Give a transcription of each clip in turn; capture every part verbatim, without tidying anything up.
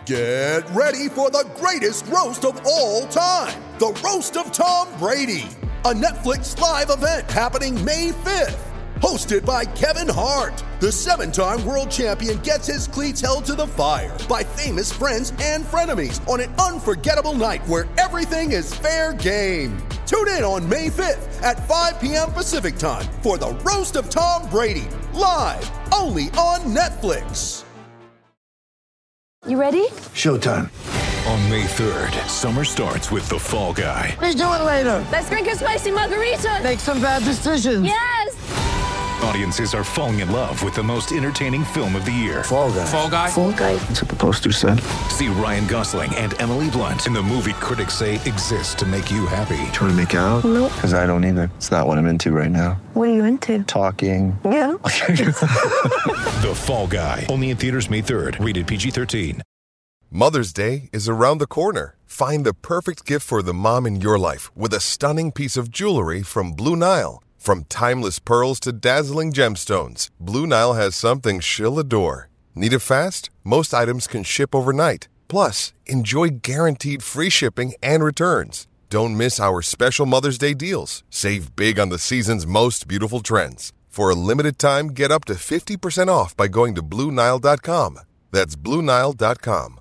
Get ready for the greatest roast of all time, the Roast of Tom Brady, a Netflix live event happening May fifth. Hosted by Kevin Hart, the seven-time world champion gets his cleats held to the fire by famous friends and frenemies on an unforgettable night where everything is fair game. Tune in on May fifth at five p.m. Pacific time for the Roast of Tom Brady, live only on Netflix. You ready? Showtime. On May third, summer starts with The Fall Guy. Let's do it later. Let's drink a spicy margarita. Make some bad decisions. Yes. Audiences are falling in love with the most entertaining film of the year. Fall Guy. Fall Guy. Fall Guy. That's what the poster said. See Ryan Gosling and Emily Blunt in the movie critics say exists to make you happy. Trying to make it out? Nope. Because I don't either. It's not what I'm into right now. What are you into? Talking. Yeah. The Fall Guy. Only in theaters May third. Rated P G thirteen. Mother's Day is around the corner. Find the perfect gift for the mom in your life with a stunning piece of jewelry from Blue Nile. From timeless pearls to dazzling gemstones, Blue Nile has something she'll adore. Need it fast? Most items can ship overnight. Plus, enjoy guaranteed free shipping and returns. Don't miss our special Mother's Day deals. Save big on the season's most beautiful trends. For a limited time, get up to fifty percent off by going to Blue Nile dot com. That's Blue Nile dot com.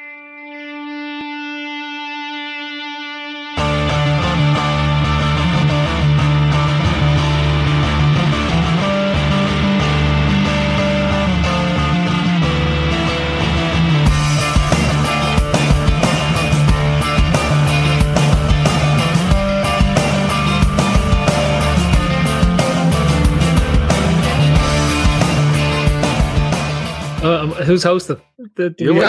Uh, who's hosting? The, the, You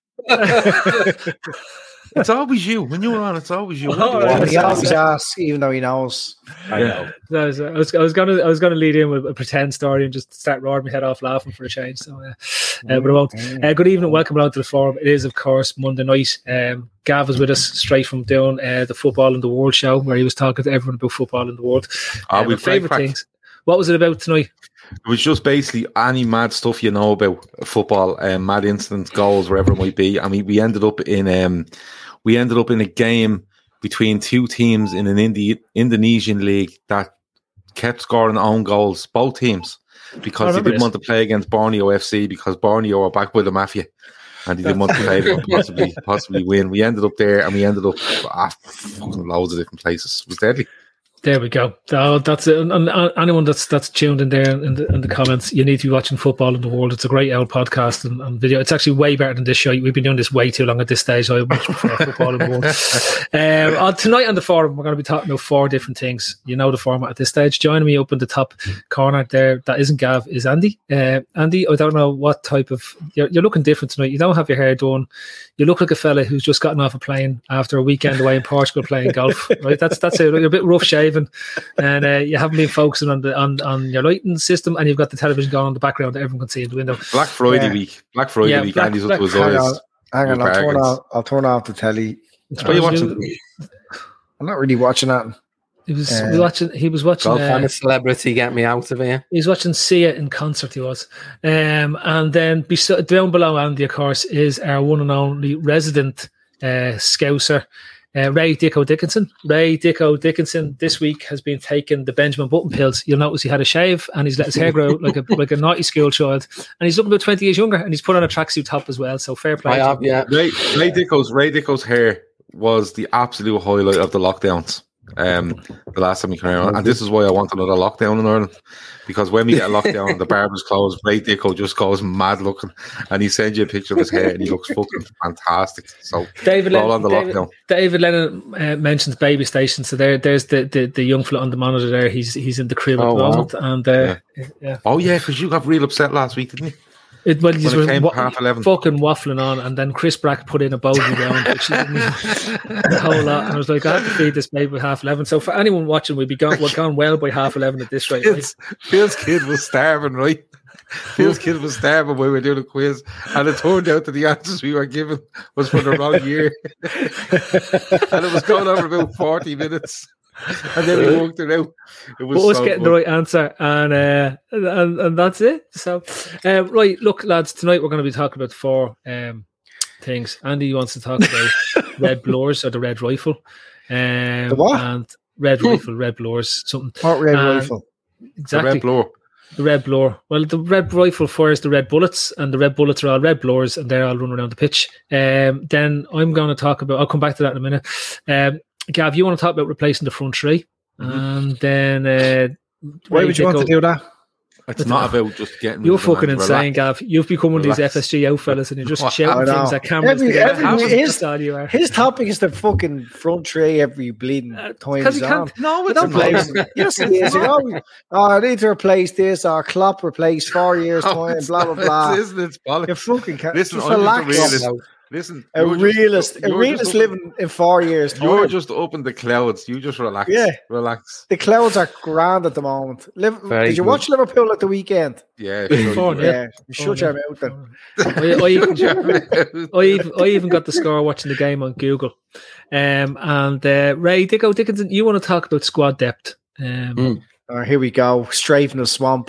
yeah. It's always you. When you're on, it's always you. Oh, What do He you always want? asks, even though he knows. I Yeah. know. I was, I was, I was gonna, I was gonna lead in with a pretend story and just start roaring my head off laughing for a change. So, uh, uh, but I won't. Uh, good evening, welcome along to the forum. It is, of course, Monday night. Um, Gav was with us straight from doing uh, the Football in the World show, where he was talking to everyone about football in the world. Ah, Uh, we my favorite crack. things. What was it about tonight? It was just basically any mad stuff you know about football, um, mad incidents, goals, wherever it might be. I mean, we ended up in um, we ended up in a game between two teams in an Indi- Indonesian league that kept scoring own goals, both teams, because they remember didn't this. want to play against Borneo F C because Borneo are backed by the mafia. And they didn't want to play them and possibly possibly win. We ended up there, and we ended up ah, fucking loads of different places. It was deadly. There we go. Oh, that's it. And, and, and anyone that's that's tuned in there in the, in the comments, you need to be watching Football in the World. It's a great old podcast and, and video. It's actually way better than this show. We've been doing this way too long at this stage. I much prefer Football in the World. Um, on, tonight on the forum, we're going to be talking about four different things. You know the format at this stage. Joining me up in the top corner there, that isn't Gav, is Andy. Uh, Andy, I don't know what type of... You're, you're looking different tonight. You don't have your hair done. You look like a fella who's just gotten off a plane after a weekend away in Portugal playing golf. Right? That's that's it. You're a bit rough shaven. And uh, you haven't been focusing on the on, on your lighting system, and you've got the television going on in the background that everyone can see in the window. Black Friday Yeah. week. Black Friday Yeah, week. Black- Andy's up Black- to his Hang eyes. on, hang on. I'll turn, Bargains. off, I'll turn off the telly. What are you watching? I'm not really watching that. He was Uh, watching. He was watching. Golf Uh, and a celebrity, get me out of here. he was watching Sia in concert. He was, um, and then bes- down below Andy, of course, is our one and only resident uh, Scouser, uh, Ray Dicko Dickinson. Ray Dicko Dickinson this week has been taking the Benjamin Button pills. You'll notice he had a shave and he's let his hair grow out like a like a naughty school child, and he's looking about twenty years younger. And he's put on a tracksuit top as well. So fair play. I to have, him. yeah. Ray, Ray Dicko's Ray Dicko's hair was the absolute highlight of the lockdowns. Um, the last time we came around, and this is why I want another lockdown in Ireland, because when we get a lockdown, the barber's closed. Ray Dicko just goes mad looking, and he sends you a picture of his hair, and he looks fucking fantastic. So David, roll Len- on the David, lockdown. David Lennon uh, mentions baby station. So there, there's the, the, the young fella on the monitor there. He's he's in the crib at Oh, the wow. moment, and uh, yeah. yeah. Oh yeah, because you got real upset last week, didn't you? It, well, he's When it came wa- to half eleven. fucking waffling on, and then Chris Brack put in a bogey round, which he didn't even- a whole lot. And I was like, I have to feed this baby by half eleven. So for anyone watching, we'd be gone, we're gone well by half eleven at this rate. Right? Phil's, Phil's kid was starving, right? Phil's kid was starving when we were doing a quiz, and it turned out that the answers we were given was for the wrong year, and it was going on for about forty minutes. And then we worked it out. It was But us so getting good. the right answer, and uh, and and that's it. So, uh, right, look, lads, tonight we're going to be talking about four um, things. Andy wants to talk about Red Blurs or the Red Rifle. Um, The what? And Red Rifle, Red Blurs, something. What Red And- Rifle? Exactly. The red blower. The red blower. Well, the red rifle fires the red bullets, and the red bullets are all red blowers, and they're all running around the pitch. Um, then I'm going to talk about. I'll come back to that in a minute. Um, Gav, you want to talk about replacing the front three, Mm-hmm. and then uh, Why Ray would you want to Dicko- do that? It's not about just getting. You're rid of the fucking man. insane, Relax. Gav. You've become one of these Relax. F S G out fellas, and you're just I shouting know. things at cameras. Every- to get every- attention. his- That's all you are. His topic is the fucking front tray every bleeding Uh, time 'cause he's he on. can't- No, it's Don't not. blame him. Yes, it is. You know, oh, I need to replace this, or Klopp replace four years' No, time, it's blah, blah, not. blah. It's, isn't it? It's You bollocks. fucking can't. Listen, Just I'm relax. just a realist. Listen, A you're just- realist. A you're realist just living in four years' time. You're just up in the clouds. You just relax. Yeah. Relax. The clouds are grand at the moment. Liv- Very Did you good. watch Liverpool at the weekend? Yeah. Sure Four you nil. will. Yeah. You shut Oh, your yeah. mouth then. I, I, even, I, even, I even got the score watching the game on Google. Um, and uh, Ray Dicko Dickinson, you want to talk about squad depth? Um, Mm. Oh, here we go. Straight from the swamp.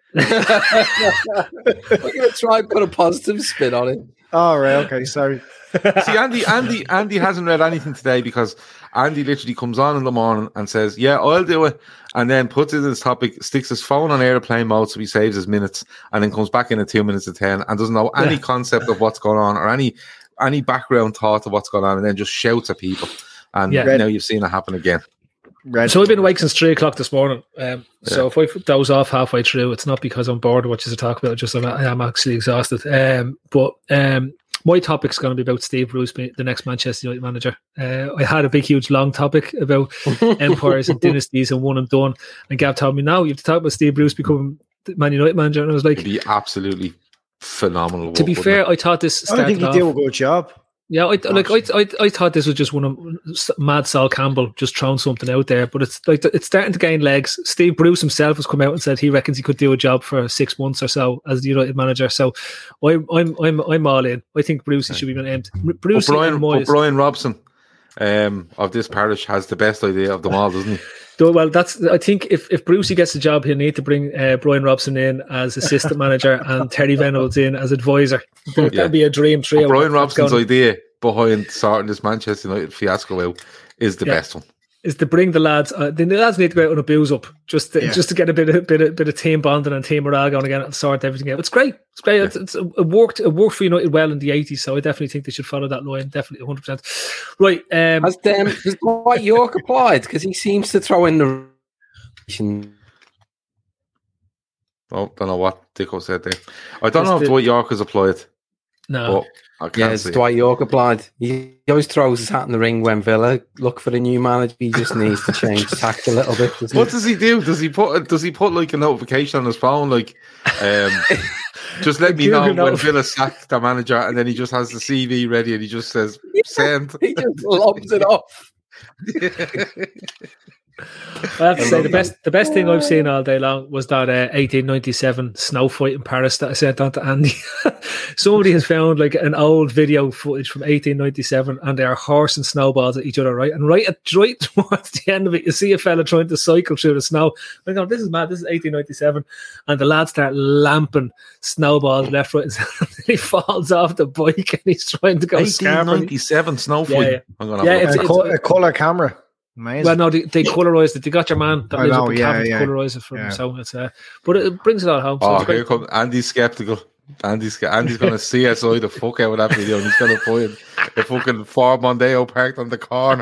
We're going to try and put a positive spin on it. Oh, right. Okay. Sorry. See, Andy, Andy, Andy hasn't read anything today because Andy literally comes on in the morning and says, "Yeah, I'll do it," and then puts it in his topic, sticks his phone on airplane mode so he saves his minutes, and then comes back in at two minutes to ten and doesn't know any Yeah. concept of what's going on or any any background thought of what's going on, and then just shouts at people. And Yeah. now you've seen it happen again. Red. So I've been awake since three o'clock this morning. Um, So if I doze off halfway through, it's not because I'm bored of what you talk about. It's just I'm, I'm actually exhausted. Um, but um, my topic's going to be about Steve Bruce, being the next Manchester United manager. Uh, I had a big, huge, long topic about empires and dynasties and one and done. And Gav told me, now you have to talk about Steve Bruce becoming the Man United manager. And I was like, It'd be absolutely phenomenal. to be work, fair, wouldn't I thought this I don't think started you off. do a good job. Yeah, I, like I, I, I thought this was just one of Mad Sal Campbell just throwing something out there, but it's like it's starting to gain legs. Steve Bruce himself has come out and said he reckons he could do a job for six months or so as the United manager. So I'm, I'm, I'm, I'm all in. I think Bruce should be named. it? Bruce But Brian, and but Moyes. Brian Robson um, of this parish has the best idea of them all, doesn't he? Though, well, that's. I think if, if Brucey gets the job, he'll need to bring uh, Brian Robson in as assistant manager and Terry Venables in as advisor. That'd Yeah. be a dream trio. But Brian That's Robson's going- idea behind sorting this Manchester United fiasco out is the Yeah. best one. is to bring the lads. Uh, the lads need to go out on a booze up just to, Yeah. just to get a bit of bit of, bit of team bonding and team morale going again and sort everything out. It's great. It's great. It's, it's, it worked. It worked for United well in the eighties, so I definitely think they should follow that line. Definitely, one hundred percent. Right. Um, Has um, has Dwight York applied? Because he seems to throw in the. Oh, don't know what Dicko said there. I don't Is know if the- Dwight York has applied, no. but I Yeah, can't has see it. Dwight York applied? He always throws his hat in the ring when Villa look for a new manager. He just needs to change tact a little bit. doesn't What he? does he do? Does he put does he put like a notification on his phone, like um, just let me know Google when notif- Villa sacked the manager, and then he just has the C V ready and he just says send. He just lobs it off. I have to say the best the best thing I've seen all day long was that uh, eighteen ninety-seven snow fight in Paris that I sent on to Andy. Somebody has found like an old video footage from eighteen ninety-seven, and they are horsing snowballs at each other, right? And right at right towards the end of it, you see a fella trying to cycle through the snow. I go, this is mad. This is eighteen ninety-seven, and the lads start lamping snowballs left, right, and centre. He falls off the bike and he's trying to go eighteen scarping. ninety-seven snow Yeah, fight. yeah. I'm gonna Yeah, have a it's- look. a, co- a color camera. Amazing. Well, no, they, they colorized it. They got your man that I lives know, up in yeah, Cavan yeah. to colorize it for Yeah. him. So it's uh, but it brings it all home. So Oh, it's great. here comes Andy's skeptical. Andy's Andy's gonna C S I the fuck out of that video, and he's gonna find the fucking Ford Mondeo parked on the corner.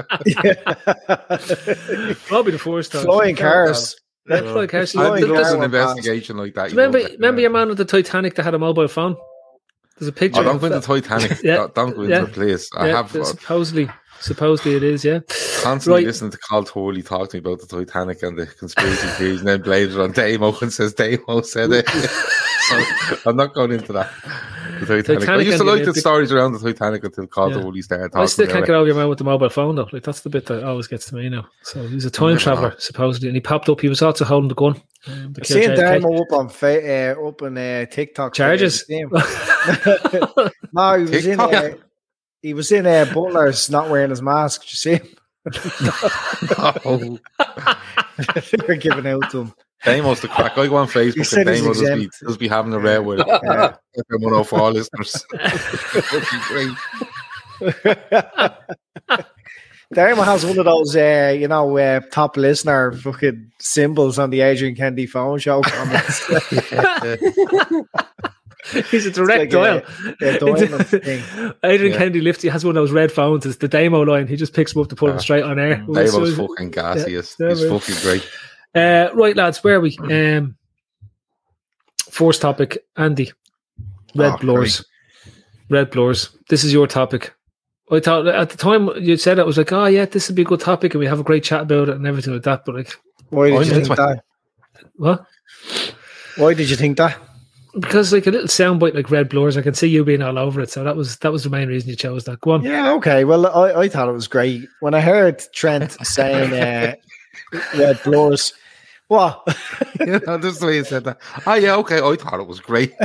Probably the first time. Flying cars. Yeah, flying cars. Flying Andy cars. does an Flying cars. investigation like that. Do you remember, he loves it. remember your man with the Titanic that had a mobile phone? There's a picture. Oh, don't of go into that. Titanic. Yeah. Don't- Don't go into Yeah. the place. I Yeah, have uh, supposedly, supposedly it is. Yeah, constantly Right. listening to Carl Torley talk to me about the Titanic and the conspiracy theories, and then blames it on Damo and says Damo said it. So I'm not going into that. The Titanic. I Titanic used to and the like the Olympic- stories around the Titanic until Carl Yeah. Torley started talking I still can't about get it. over your man with the mobile phone though. Like that's the bit that always gets to me now. So he's a time Never traveler know. supposedly, and he popped up. He was also holding the gun. Um, the Seeing K J K. Damo up on fa- uh, up on uh, TikTok. Charges. today, I've seen him. No, he was TikTok? in. Uh, he was in uh, Butler's not wearing his mask. Did you see him? Oh, They were giving out to him. Damo's the crack. I go on Facebook and Damo does be, does be having a rare with it. Yeah. one oh four listeners. Damo has one of those, uh, you know, uh, top listener fucking symbols on the Adrian Kennedy phone show comments. He's a direct dial. Like a, a thing. Adrian yeah. Kennedy lifts. He has one of those red phones. It's the Damo line. He just picks them up to put them straight on air. Damo's so, fucking gas. He is. He's fucking great. Uh, right, lads, where are we? Um, first topic, Andy. Red oh, blurs. Great. Red blurs. This is your topic. I thought at the time you said it, I was like, oh yeah, this would be a good topic and we have a great chat about it and everything like that. But like, why did you think that? What? Why did you think that? Because like a little soundbite like red blurs, I can see you being all over it. So that was that was the main reason you chose that. Go on. Yeah, okay. Well, I, I thought it was great when I heard Trent saying uh, red blurs. What? You know, this is the way you said that. Oh yeah, okay. I thought it was great.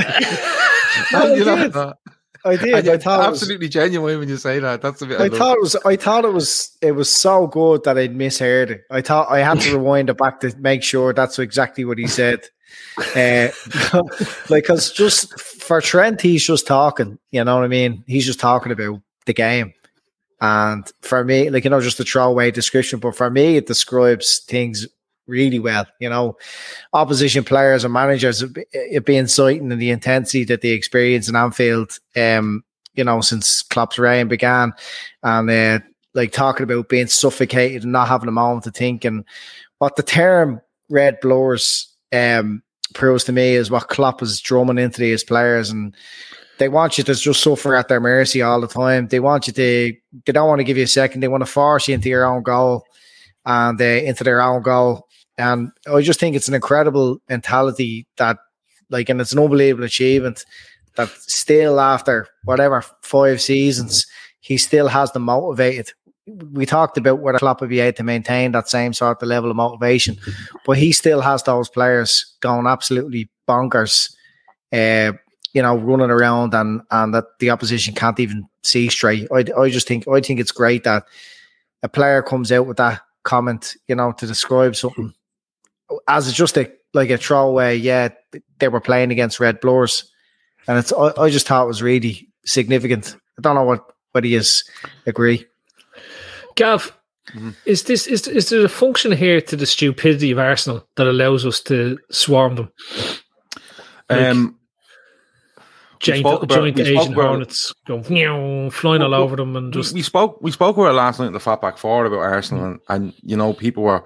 no, you I, know did. that. I did. I thought absolutely was, genuine when you say that. That's a bit. I, I thought it was. I thought it was. It was so good that I'd misheard it. I thought I had to rewind it back to make sure that's exactly what he said. Uh, like, because just for Trent, he's just talking. You know what I mean? He's just talking about the game. And for me, like, you know, just a throwaway description. But for me, it describes things really well. You know, opposition players and managers it being inciting and the intensity that they experience in Anfield, um, you know, since Klopp's reign began, and uh, like talking about being suffocated and not having a moment to think. And what the term red blurs um, proves to me is what Klopp is drumming into these players, and they want you to just suffer at their mercy all the time. They want you to, they don't want to give you a second. They want to force you into your own goal and uh, into their own goal. And I just think it's an incredible mentality that, like, and it's an unbelievable achievement that still after whatever five seasons, he still has them motivated. We talked about whether Klopp would be able to maintain that same sort of level of motivation, but he still has those players going absolutely bonkers, uh, you know, running around and, and that the opposition can't even see straight. I, I just think, I think it's great that a player comes out with that comment, you know, to describe something as just a like a throwaway. Yeah, they were playing against red blurs, and it's. I, I just thought it was really significant. I don't know what what he is agree. Gav, mm-hmm. is this is is there a function here to the stupidity of Arsenal that allows us to swarm them? Like, um, giant about, giant Asian hornets go flying all over them, and just we spoke we spoke about it last night in the Fatback Four about Arsenal, and, and you know, people were.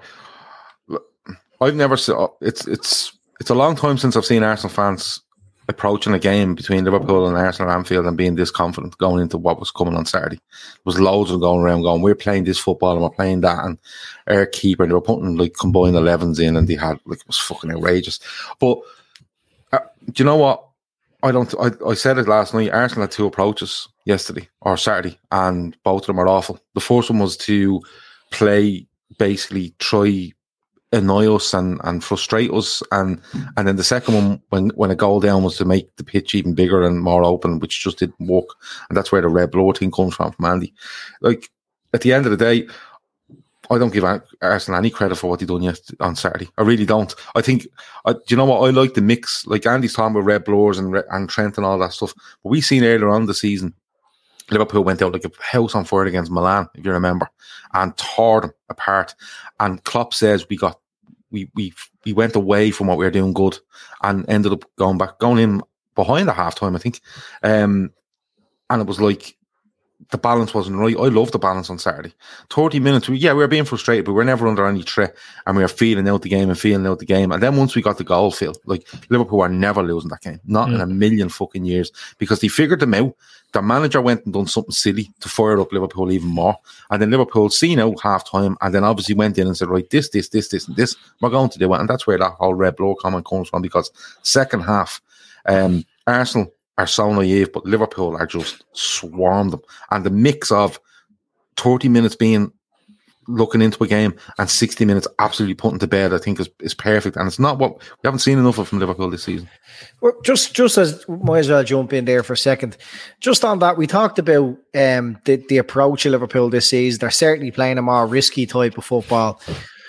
I've never seen it's it's it's a long time since I've seen Arsenal fans approaching a game between Liverpool and Arsenal at Anfield and being this confident going into what was coming on Saturday. There was loads of them going around going, we're playing this football and we're playing that, and our keeper, and they were putting like combined elevens in, and they had like it was fucking outrageous. But uh, do you know what? I don't. I, I said it last night. Arsenal had two approaches yesterday or Saturday, and both of them are awful. The first one was to play basically try. Annoy us and, and frustrate us, and and then the second one when, when a goal down was to make the pitch even bigger and more open, which just didn't work, and that's where the red blur thing comes from from Andy. Like at the end of the day, I don't give Arsenal any credit for what they done yesterday on Saturday. I really don't. I think I, do you know what, I like the mix. Like Andy's talking about red blurs and and Trent and all that stuff, but we seen earlier on the season. Liverpool went out like a house on fire against Milan, if you remember, and tore them apart. And Klopp says we got we we we went away from what we were doing good and ended up going back, going in behind at half time, I think. Um, and it was like the balance wasn't right. I love the balance on Saturday. thirty minutes, we, yeah, we were being frustrated, but we were never under any threat, and we were feeling out the game and feeling out the game. And then once we got the goal, Phil, like Liverpool were never losing that game, not mm. in a million fucking years, because they figured them out. Their manager went and done something silly to fire up Liverpool even more, and then Liverpool seen out half time, and then obviously went in and said, right, this, this, this, this, and this, we're going to do it. And that's where that whole red blow comment comes from, because second half, um, Arsenal are so naive, but Liverpool are just swarmed them. And the mix of thirty minutes being looking into a game and sixty minutes absolutely putting to bed, I think is, is perfect. And it's not what we haven't seen enough of from Liverpool this season. Well, just just as might as well jump in there for a second. Just on that, we talked about um, the, the approach of Liverpool this season. They're certainly playing a more risky type of football.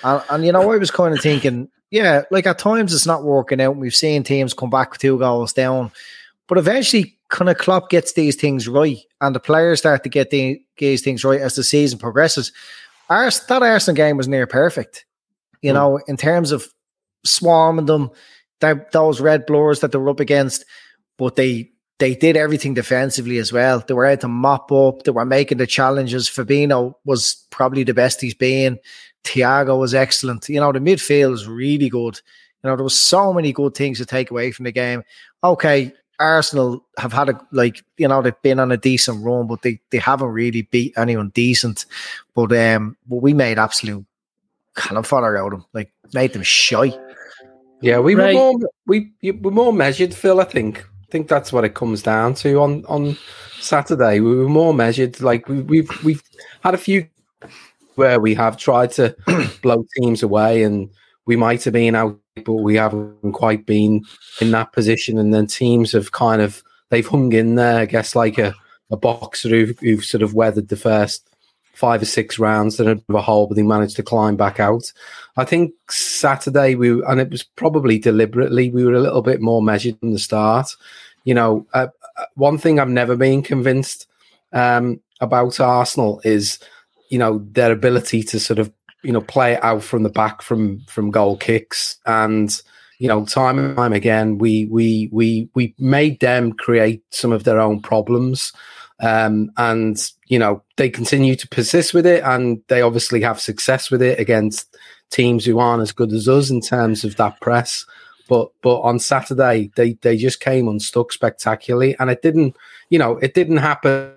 And, and you know, I was kind of thinking, yeah, like at times it's not working out. We've seen teams come back with two goals down, but eventually kind of Klopp gets these things right, and the players start to get the, these things right as the season progresses. Ars, that Arsenal game was near perfect, you mm. know, in terms of swarming them, those red blurs that they were up against, but they they did everything defensively as well. They were able to mop up. They were making the challenges. Fabinho was probably the best he's been. Thiago was excellent. You know, the midfield was really good. You know, there was so many good things to take away from the game. Okay, Arsenal have had a, like, you know, they've been on a decent run, but they, they haven't really beat anyone decent. But um, but we made absolute cannon fodder out of them. Like, made them shy. Yeah, we right. were more we we were more measured, Phil. I think. I think that's what it comes down to. On on Saturday, we were more measured. Like we, we've we've had a few where we have tried to blow teams away, and we might have been out, but we haven't quite been in that position. And then teams have kind of they've hung in there. I guess like a, a boxer who've, who've sort of weathered the first five or six rounds and a hole, but they managed to climb back out. I think Saturday we and it was probably deliberately we were a little bit more measured from the start. You know, uh, one thing I've never been convinced um, about Arsenal is, you know, their ability to sort of, you know, play it out from the back from from goal kicks, and you know, time and time again we we we we made them create some of their own problems. Um, and, you know, they continue to persist with it, and they obviously have success with it against teams who aren't as good as us in terms of that press. But but on Saturday, they, they just came unstuck spectacularly, and it didn't, you know, it didn't happen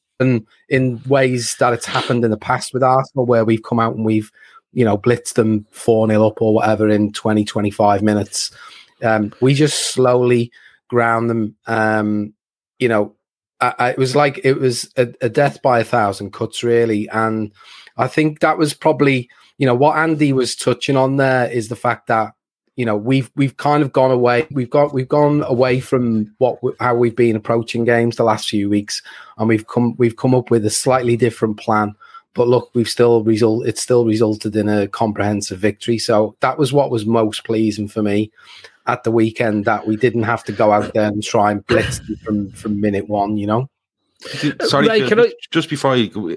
in ways that it's happened in the past with Arsenal, where we've come out and we've, you know, blitzed them four nil up or whatever in twenty, twenty-five minutes. Um, we just slowly ground them, um, you know, I, it was like it was a, a death by a thousand cuts, really. And I think that was probably, you know, what Andy was touching on there is the fact that, you know, we've we've kind of gone away. We've got we've gone away from what how we've been approaching games the last few weeks, and we've come we've come up with a slightly different plan. But look, we've still result. It's still resulted in a comprehensive victory. So that was what was most pleasing for me at the weekend, that we didn't have to go out there and try and blitz them from, from minute one, you know? Sorry, Ray, Phil, I... just before you go,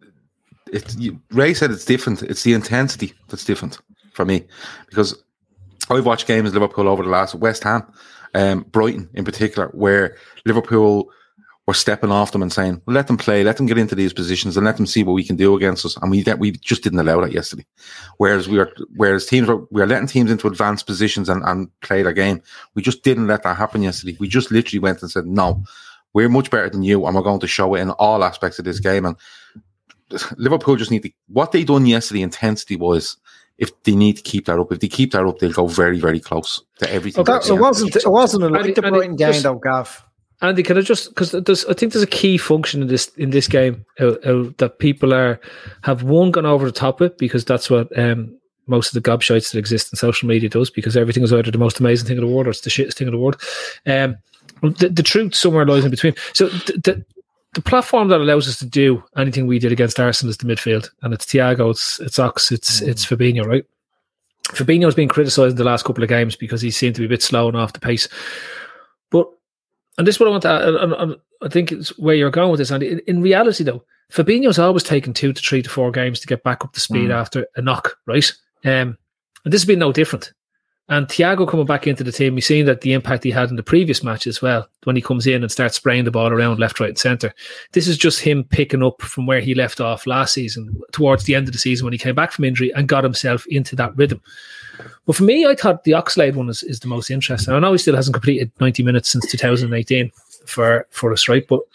it's, you, Ray said it's different. It's the intensity that's different for me, because I've watched games Liverpool over the last, West Ham, um, Brighton in particular, where Liverpool were stepping off them and saying, well, let them play, let them get into these positions and let them see what we can do against us. And we we just didn't allow that yesterday. Whereas we were, whereas teams were, we were letting teams into advanced positions and, and play their game. We just didn't let that happen yesterday. We just literally went and said, no, we're much better than you, and we're going to show it in all aspects of this game. And Liverpool just need to, what they done yesterday intensity was, if they need to keep that up, if they keep that up, they'll go very, very close to everything. Well, that, it wasn't, it wasn't like the Brighton game though, Gav. Andy, can I just, because there's, I think there's a key function in this in this game uh, uh, that people are have one gone over the top with, because that's what um, most of the gobshites that exist in social media does, because everything is either the most amazing thing in the world or it's the shittest thing in the world. Um, the, the truth somewhere lies in between. So the, the the platform that allows us to do anything we did against Arsenal is the midfield, and it's Thiago, it's it's Ox, it's mm. it's Fabinho, right? Fabinho's been criticised in the last couple of games because he seemed to be a bit slow and off the pace, but. And this is what I want to, and, and I think it's where you're going with this, Andy. In, in reality, though, Fabinho's always taken two to three to four games to get back up to speed mm. after a knock, right? Um, and this has been no different. And Thiago coming back into the team, we've seen that the impact he had in the previous match as well, when he comes in and starts spraying the ball around left, right, and centre. This is just him picking up from where he left off last season, towards the end of the season when he came back from injury and got himself into that rhythm. But for me, I thought the Oxlade one is, is the most interesting. I know he still hasn't completed ninety minutes since two thousand eighteen for, for us, right? But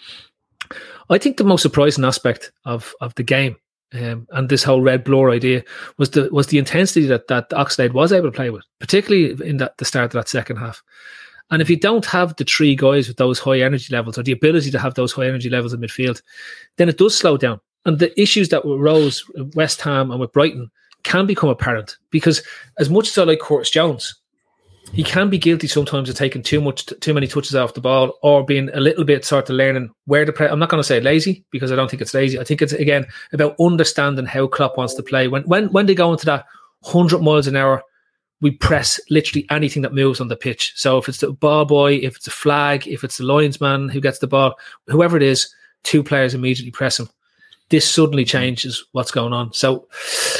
I think the most surprising aspect of, of the game um, and this whole red blur idea was the was the intensity that, that Oxlade was able to play with, particularly in that, the start of that second half. And if you don't have the three guys with those high energy levels, or the ability to have those high energy levels in midfield, then it does slow down. And the issues that arose with West Ham and with Brighton can become apparent, because as much as I like Curtis Jones, he can be guilty sometimes of taking too much, too many touches off the ball, or being a little bit sort of learning where to play. I'm not going to say lazy, because I don't think it's lazy. I think it's, again, about understanding how Klopp wants to play. When when when they go into that one hundred miles an hour, we press literally anything that moves on the pitch. So if it's the ball boy, if it's a flag, if it's the linesman who gets the ball, whoever it is, two players immediately press him. This suddenly changes what's going on. So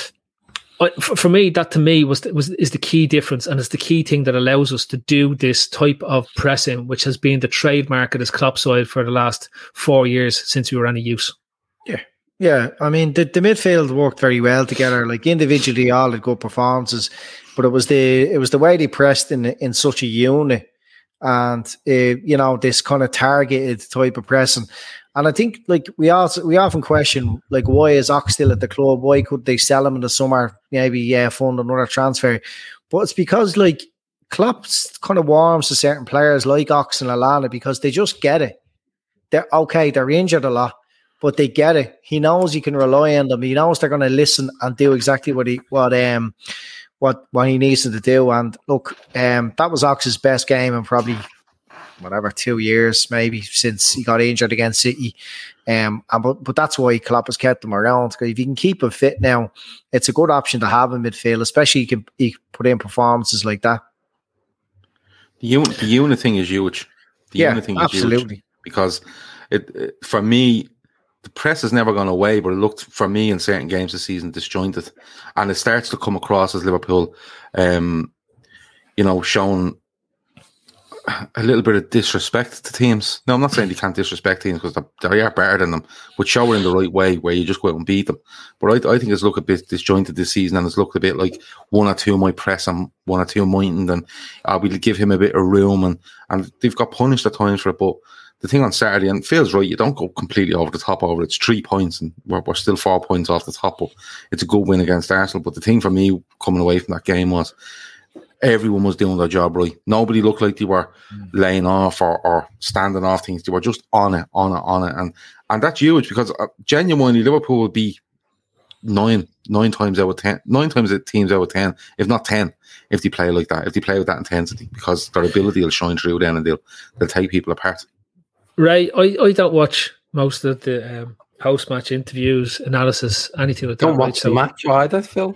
for me, that to me was was is the key difference, and it's the key thing that allows us to do this type of pressing, which has been the trademark of this Klopp side for the last four years since we were any use. Yeah, yeah. I mean, the, the midfield worked very well together. Like individually, all had good performances, but it was the it was the way they pressed in in such a unit, and uh, you know, this kind of targeted type of pressing. And I think, like, we also we often question, like, why is Ox still at the club? Why could they sell him in the summer? Maybe, yeah, fund another transfer. But it's because, like, Klopp kind of warms to certain players like Ox and Lallana, because they just get it. They're okay, they're injured a lot, but they get it. He knows he can rely on them. He knows they're going to listen and do exactly what he what um what what he needs them to do. And look, um, that was Ox's best game in probably whatever, two years maybe since he got injured against City. Um, and, but, but that's why Klopp has kept him around. Because if you can keep him fit now, it's a good option to have in midfield, especially you can, you can put in performances like that. The unit, the unit thing is huge. The yeah, unit thing absolutely. is huge. Because it, it, for me, the press has never gone away, but it looked, for me, in certain games this season, disjointed. And it starts to come across as Liverpool, um, you know, showing a little bit of disrespect to teams. No, I'm not saying they can't disrespect teams, because they are better than them, but show it in the right way where you just go out and beat them. But I, I think it's looked a bit disjointed this season, and it's looked a bit like one or two might press him, one or two mightn't, and uh, we'll give him a bit of room, and, and they've got punished at times for it. But the thing on Saturday, and Phil's right, you don't go completely over the top over it. It's three points, and we're, we're still four points off the top, but it's a good win against Arsenal. But the thing for me coming away from that game was, everyone was doing their job right. Nobody looked like they were mm. laying off or, or standing off things. They were just on it, on it, on it. And and that's huge, because uh, genuinely Liverpool would be nine, nine times out of ten, nine times teams out of ten, if not ten, if they play like that, if they play with that intensity, because their ability will shine through then, and they'll, they'll take people apart. Right. I, I don't watch most of the um, post-match interviews, analysis, anything like that. Don't watch right? the so, match either, Phil.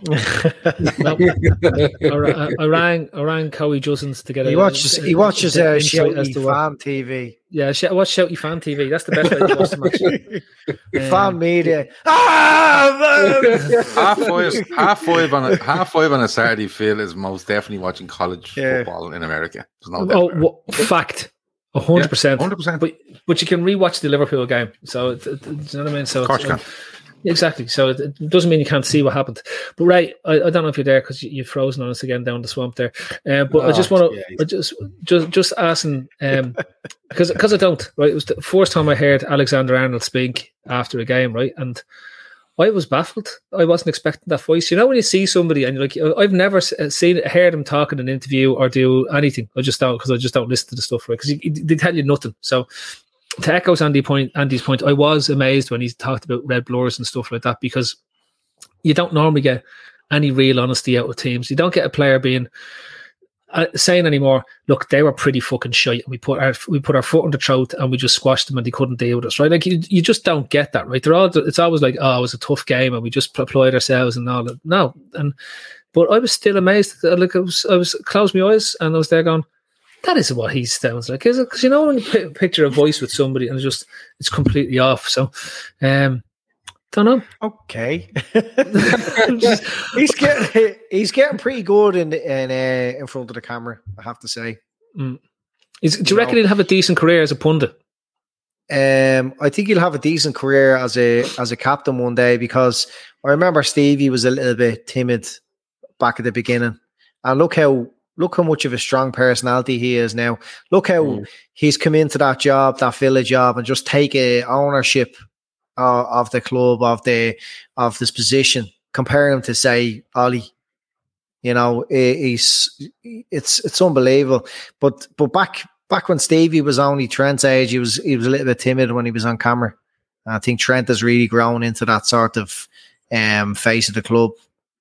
no, I, I rang I rang Cowie Juzzins to get he a, watches a, he watches uh, Shouty to Fan T V. Yeah, sh- watch Shouty Fan T V. That's the best way to watch the match. um, fan media. Ah, half five, half five on a half five on a Saturday. Phil is most definitely watching college yeah. football in America. No oh, well, fact. A hundred percent, hundred percent. But but you can rewatch the Liverpool game, so it, it, you know what I mean. So of course, you can. Exactly. So it, it doesn't mean you can't see what happened. But right, I, I don't know if you're there because you, you've frozen on us again down the swamp there. Uh, but oh, I just want to, I just just just asking, um, because because I don't. Right, it was the first time I heard Alexander Arnold speak after a game, right, and I was baffled. I wasn't expecting that voice. You know, when you see somebody and you're like, I've never seen, heard him talk in an interview or do anything. I just don't, because I just don't listen to the stuff, right? Because they tell you nothing. So to echo Andy point, Andy's point, I was amazed when he talked about red blurs and stuff like that, because you don't normally get any real honesty out of teams. You don't get a player being uh, saying anymore, look, they were pretty fucking shite, and we put our we put our foot on the throat and we just squashed them and they couldn't deal with us, right? Like you, you just don't get that, right? They're all it's always like, oh, it was a tough game and we just applied ourselves and all that. No, and but I was still amazed. Like I was, I was closed my eyes and I was there going, that isn't what he sounds like, is it? Because you know when you p- picture a voice with somebody and it's just it's completely off. So, um. Don't know. Okay, he's getting he's getting pretty good in in uh, in front of the camera, I have to say. Mm. Is, do you, you reckon know, he'll have a decent career as a pundit? Um, I think he'll have a decent career as a as a captain one day, because I remember Stevie was a little bit timid back at the beginning, and look how look how much of a strong personality he is now. Look how mm. he's come into that job, that Villa job, and just take a ownership Uh, of the club, of the of this position. Compare him to, say, Ollie. You know, he's it's it's unbelievable. But but back back when Stevie was only Trent's age, he was he was a little bit timid when he was on camera. I think Trent has really grown into that sort of um, face of the club.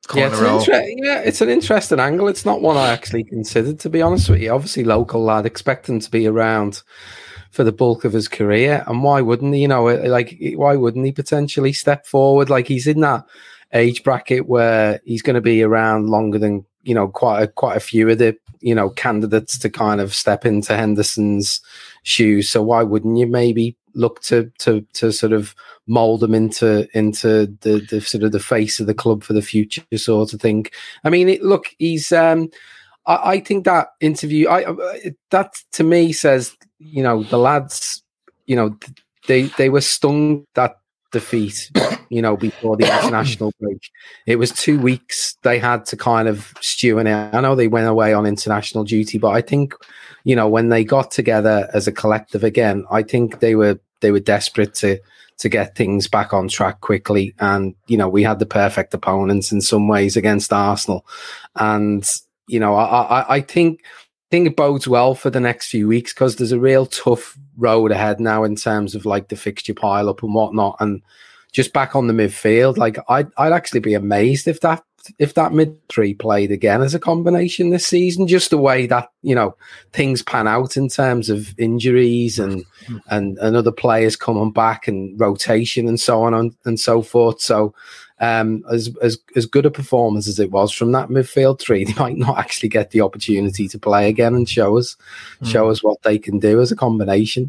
Yeah, it's an inter- yeah, it's an interesting angle. It's not one I actually considered, to be honest with you. Obviously, local lad, expect him to be around for the bulk of his career, and why wouldn't he? You know, like why wouldn't he potentially step forward? Like he's in that age bracket where he's going to be around longer than you know quite a, quite a few of the you know candidates to kind of step into Henderson's shoes. So why wouldn't you maybe look to to to sort of mold him into into the, the sort of the face of the club for the future sort of thing? I mean, it, look, he's. Um, I, I think that interview, I that to me says, you know, the lads, you know, they they were stung that defeat, you know, before the international break. It was two weeks they had to kind of stew in it. I know they went away on international duty, but I think, you know, when they got together as a collective again, I think they were they were desperate to to get things back on track quickly. And, you know, we had the perfect opponents in some ways against Arsenal. And, you know, I, I, I think I think it bodes well for the next few weeks because there's a real tough road ahead now in terms of like the fixture pile up and whatnot. And just back on the midfield, like I'd, I'd actually be amazed if that if that mid three played again as a combination this season, just the way that, you know, things pan out in terms of injuries and and, and other players coming back and rotation and so on and, and so forth. So um, as, as as good a performance as it was from that midfield three, they might not actually get the opportunity to play again and show us mm. show us what they can do as a combination.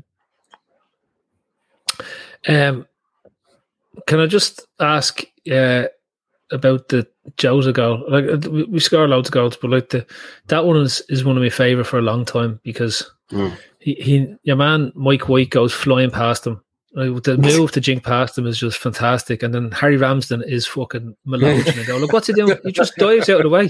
Um, can I just ask uh, about the Jota goal? Like we score loads of goals, but like the that one is, is one of my favourite for a long time because mm. he, he your man Mike White goes flying past him. Like, the move to jink past him is just fantastic, and then Harry Ramsden is fucking Malone. And go, look, what's he doing? He just dives out of the way.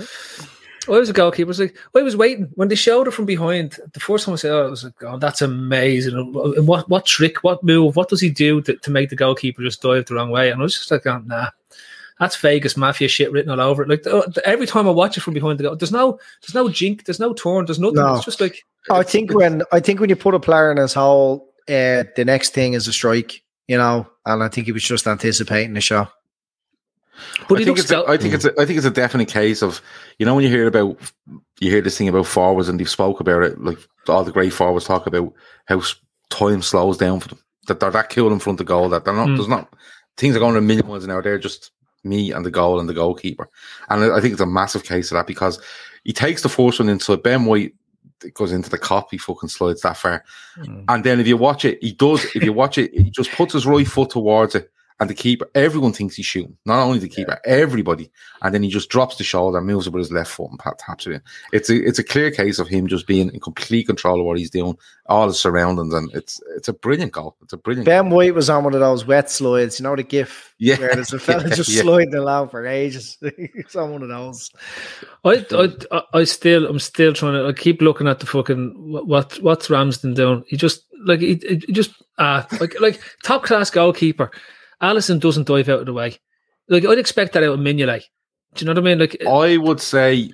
I was a goalkeeper. I was like, I was waiting when they showed it from behind. The first time I said, "Oh, I was like, oh, that's amazing!" And what what trick, what move, what does he do to, to make the goalkeeper just dive the wrong way? And I was just like, oh, nah. That's Vegas mafia shit written all over it. Like the, every time I watch it from behind the goal, there's no, there's no jink, there's no turn, there's nothing. No. It's just like I think when I think when you put a player in his hole, uh, the next thing is a strike, you know. And I think he was just anticipating the shot. But I think, it's a, I think it's a, I think it's a definite case of, you know, when you hear about you hear this thing about forwards and they've spoke about it, like all the great forwards talk about how time slows down for them, that they're that cool in front of goal that they're not. Mm. There's not things are going a million miles an hour. They're just me and the goal and the goalkeeper. And I think it's a massive case of that because he takes the first one inside. Ben White goes into the cop, he fucking slides that far. Mm. And then if you watch it, he does, if you watch it, he just puts his right foot towards it. And the keeper, everyone thinks he's shooting. Not only the keeper, yeah. everybody. And then he just drops the shoulder, moves it with his left foot and taps it in. It's a it's a clear case of him just being in complete control of what he's doing, all his surroundings, and it's it's a brilliant goal. It's a brilliant Ben goal. White was on one of those wet slides, you know the gif? Yeah. Where there's a fella yeah, just yeah. sliding along for ages. He's on one of those. I, I I still I'm still trying to I keep looking at the fucking what what's Ramsden doing. He just like he, he just uh like like top class goalkeeper. Allison doesn't dive out of the way. Like I'd expect that out of Mignolet. Do you know what I mean? Like I would say,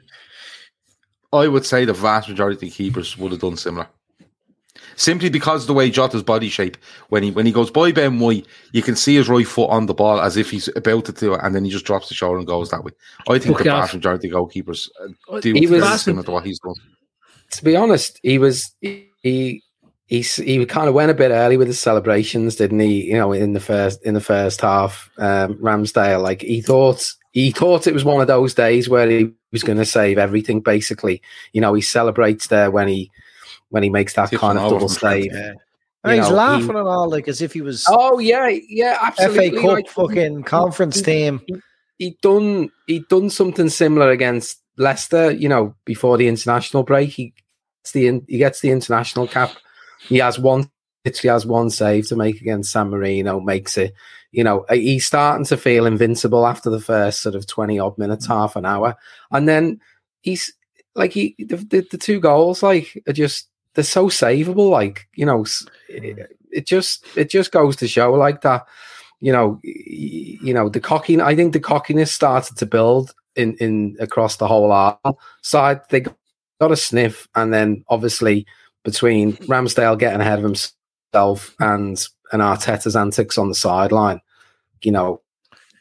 I would say the vast majority of keepers would have done similar. Simply because of the way Jota's body shape, when he when he goes by Ben White, you can see his right foot on the ball as if he's about to do it, and then he just drops the shoulder and goes that way. I think okay, the vast majority of goalkeepers do he was very similar to what he's done. To be honest, he was he. he He he kind of went a bit early with his celebrations, didn't he? You know, in the first in the first half, um, Ramsdale, like he thought he thought it was one of those days where he was going to save everything. Basically, you know, he celebrates there when he when he makes that Tips kind of double save. Yeah. And he's know, laughing he, and all, like as if he was. Oh yeah, yeah, absolutely. F A Cup like, fucking conference he, team. He, he done he done something similar against Leicester. You know, before the international break, he gets the he gets the international cap. He has one, literally has one save to make against San Marino, makes it, you know, he's starting to feel invincible after the first sort of twenty odd minutes, half an hour. And then he's like, he, the, the, the two goals, like, are just, they're so savable. Like, you know, it, it just, it just goes to show like that, you know, you know, the cockiness, I think the cockiness started to build in, in across the whole Arsenal side. They got a sniff, and then obviously, between Ramsdale getting ahead of himself and and Arteta's antics on the sideline, you know,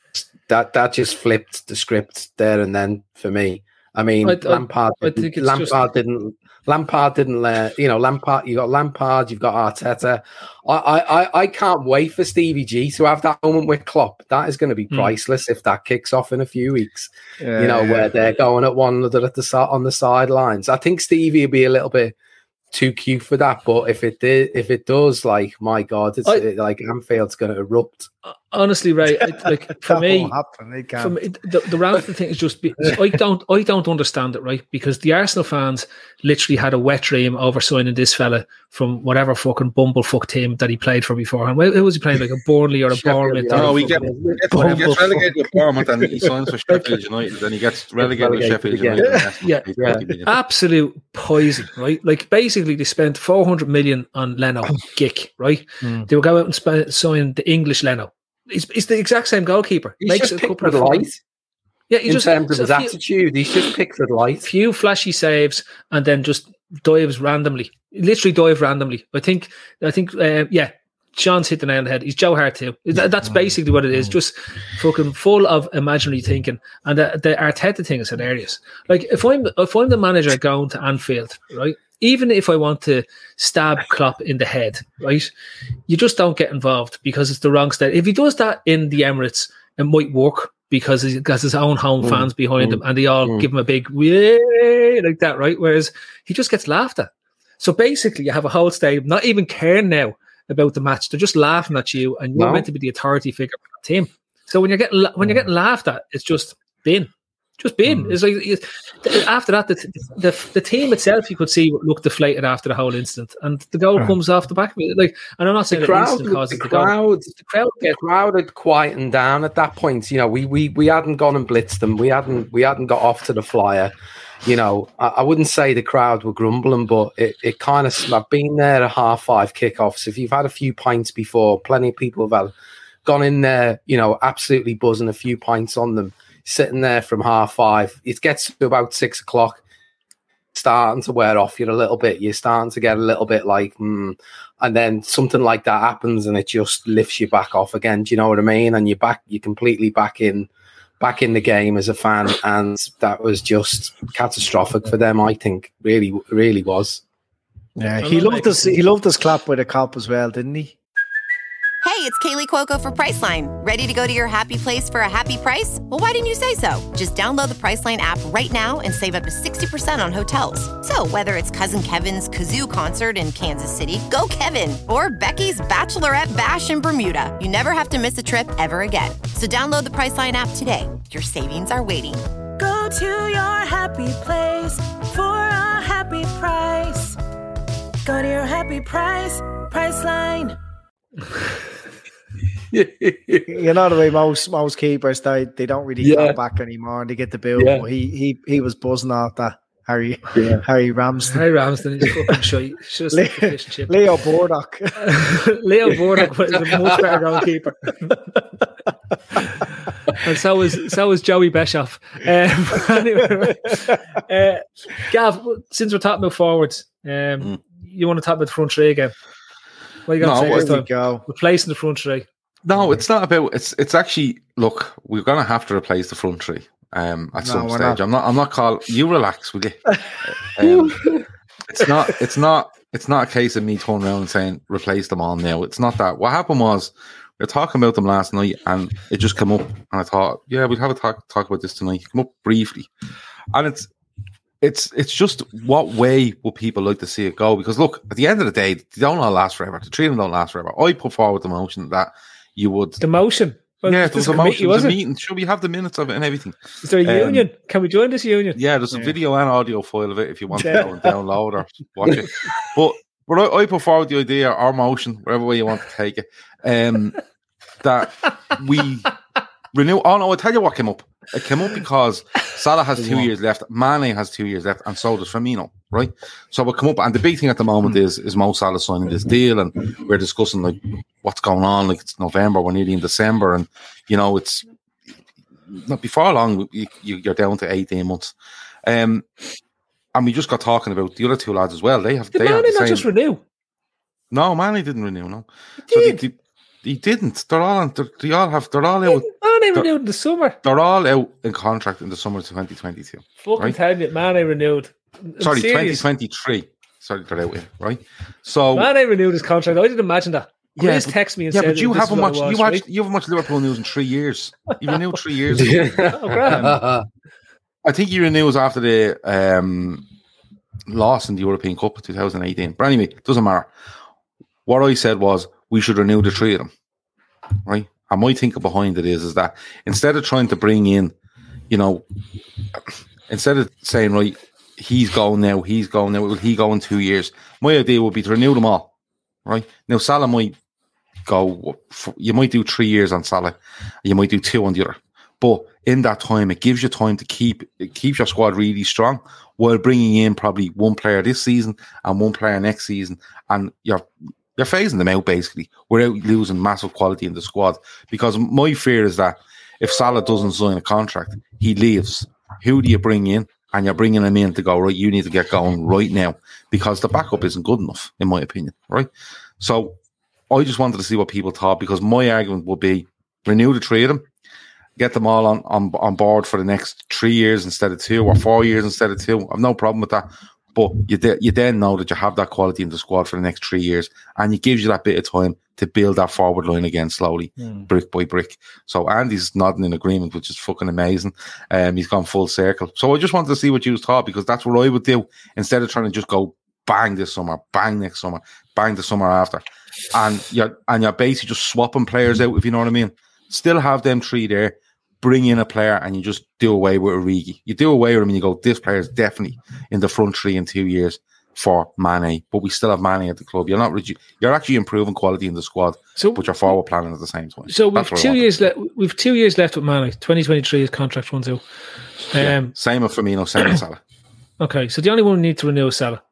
that that just flipped the script there and then for me. I mean, I- I- Lampard. I think it's Lampard just- didn't. Lampard didn't. Uh, you know, Lampard. You got Lampard. You've got Arteta. I, I, I, I can't wait for Stevie G to have that moment with Klopp. That is going to be priceless if that kicks off in a few weeks. Yeah, you know, yeah. where they're going at one another at the si- on the sidelines. I think Stevie will be a little bit too cute for that, but if it did, if it does, like my God, it's I- it, like Anfield's going to erupt. Honestly, Ray, I, like for That me, won't happen. It can't. for me, the, the Ramsdale thing is just. Be, I don't, I don't understand it, right? Because the Arsenal fans literally had a wet dream over signing this fella from whatever fucking bumblefuck team that he played for beforehand. Who who was he playing? Like a Burnley or a Bournemouth? United. or a No, we fucking- get, we get when he gets relegated with Bournemouth and he signs for Sheffield United, then he gets relegated with Relegated Sheffield again. United. and that's Yeah, what yeah. thirty million. Absolute poison, right? Like basically, they spent four hundred million on Leno, Gick, right? Hmm. They will go out and spend, sign the English Leno. He's, he's the exact same goalkeeper. He's Makes just a picked couple for of the light. Yeah, he In just terms of his a few, attitude, he's just picked for the light. few flashy saves and then just dives randomly. Literally dive randomly. I think. I think. Uh, yeah. Sean's hit the nail on the head. He's Joe Hart too. That, that's basically what it is. Just fucking full of imaginary thinking. And the, the Arteta thing is hilarious. Like if I'm if I'm the manager going to Anfield, right? Even if I want to stab Klopp in the head, right? You just don't get involved because it's the wrong state. If he does that in the Emirates, it might work because he's got his own home Mm, fans behind mm, him and they all mm. give him a big yay like that, right? Whereas he just gets laughed at. So basically, you have a whole stadium not even caring now about the match. They're just laughing at you, and you're No. meant to be the authority figure for the team. So when you're getting la- when you're getting laughed at, it's just bin, just bin. It's like it's, after that, the, the the team itself you could see looked deflated after the whole incident, and the goal comes off the back of it. Like, and I'm not saying The the crowd, incident the causes the goal. crowd, The crowd the get crowd had quietened down at that point. You know, we we we hadn't gone and blitzed them. We hadn't we hadn't got off to the flyer. You know, I, I wouldn't say the crowd were grumbling, but it, it kind of. I've been there at half five kickoffs. If you've had a few pints before, plenty of people have had, gone in there. You know, absolutely buzzing, a few pints on them, sitting there from half five. It gets to about six o'clock, starting to wear off you a little bit. You're starting to get a little bit like, hmm. And then something like that happens, and it just lifts you back off again. Do you know what I mean? And you're back. You're completely back in. back in the game as a fan, and that was just catastrophic for them. I think really, really was. Yeah, I'm he not loved making us. He loved us clap with a cop as well, didn't he? Hey, it's Kaylee Cuoco for Priceline. Ready to go to your happy place for a happy price? Well, why didn't you say so? Just download the Priceline app right now and save up to sixty percent on hotels. So whether it's Cousin Kevin's Kazoo Concert in Kansas City, go Kevin, or Becky's Bachelorette Bash in Bermuda, you never have to miss a trip ever again. So download the Priceline app today. Your savings are waiting. Go to your happy place for a happy price. Go to your happy price, Priceline. You know the way most most keepers they they don't really Yeah. come back anymore and they get the bill. Yeah. But he he he was buzzing off that Harry Yeah. Harry Ramsden. Harry Ramsden, he's fucking shite. He's just like a fish and chip. Leo Bordock. Leo Bordock is a much better goalkeeper. And so is so is Joey Beshoff. Um, anyway, uh, Gav, since we're talking about forwards, um, Mm. you want to talk about the front three again? What are you going No, to say what this There we time? go. Replacing the front three. No, it's not about. It's it's actually. Look, we're gonna have to replace the front three. Um, at No, some we're stage. not. I'm not. I'm not calling you. Relax, will you? Um, it's not. It's not. It's not a case of me turning around and saying replace them all now. It's not that. What happened was we were talking about them last night, and it just came up, and I thought, yeah, we'll have a talk talk about this tonight. It came up briefly, and it's. It's it's just what way would people like to see it go? Because look, at the end of the day, they don't all last forever. The three of them don't last forever. I put forward the motion that you would. The motion. Well, yeah, this there was a committee, motion. There was a wasn't it? meeting. Should we have the minutes of it and everything? Is there a Um, union? Can we join this union? Yeah, there's a Yeah. video and audio file of it if you want to go and download or watch it. But but I, I put forward the idea, or motion, whatever way you want to take it, um, that we renew. Oh no, I'll tell you what came up. It came up because Salah has two years left, Mane has two years left, and so does Firmino, right? So we'll come up, and the big thing at the moment is is Mo Salah signing this deal, and we're discussing like what's going on. Like it's November, we're nearly in December, and you know it's not before long. You, you, you're down to eighteen months, um, and we just got talking about the other two lads as well. They have Did they have Mane the not same. just renew? No, Mane didn't renew. No, He so they, did. they, he didn't. They're all on. They're, they all have. They're all out. Mane Mane renewed in the summer. They're all out in contract in the summer of twenty twenty-two. Fucking right? tell me, Mane renewed. I'm Sorry, serious. twenty twenty-three. Sorry, they're out in, right? So Mane renewed his contract. I didn't imagine that. Yeah, Please text me and yeah, say but you that this haven't is what watched. it was, You watched. right? You haven't watched Liverpool news in three years. You renewed three years ago. Oh, grand. Um, I think you renewed after the um, loss in the European Cup of two thousand eighteen. But anyway, it doesn't matter. What I said was we should renew the three of them, right? And my thinking behind it is, is that instead of trying to bring in, you know, instead of saying, right, he's going now, he's going now, will he go in two years? My idea would be to renew them all, right? Now, Salah might go, you might do three years on Salah, you might do two on the other. But in that time, it gives you time to keep, it keeps your squad really strong while bringing in probably one player this season and one player next season. And you're, you're phasing them out basically without losing massive quality in the squad. Because my fear is that if Salah doesn't sign a contract, he leaves. Who do you bring in? And you're bringing him in to go, right, you need to get going right now because the backup isn't good enough, in my opinion, right? So I just wanted to see what people thought because my argument would be renew the three of them, get them all on, on, on board for the next three years instead of two or four years instead of two. I've no problem with that. But you, de- you then know that you have that quality in the squad for the next three years and it gives you that bit of time to build that forward line again slowly, mm. brick by brick. So Andy's nodding in agreement, which is fucking amazing. Um, he's gone full circle. So I just wanted to see what you thought because that's what I would do instead of trying to just go bang this summer, bang next summer, bang the summer after. And you're, and you're basically just swapping players out, if you know what I mean. Still have them three there, bring in a player and you just do away with Origi. You do away with him and you go, this player is definitely in the front three in two years for Mane, but we still have Mane at the club. You're not redu- you're actually improving quality in the squad, so, but you're forward planning at the same time. So we've two years left. We've two years left with Mane. twenty twenty-three his contract runs out. Um, yeah, same with Firmino, same with Salah. Okay, so the only one we need to renew is Salah.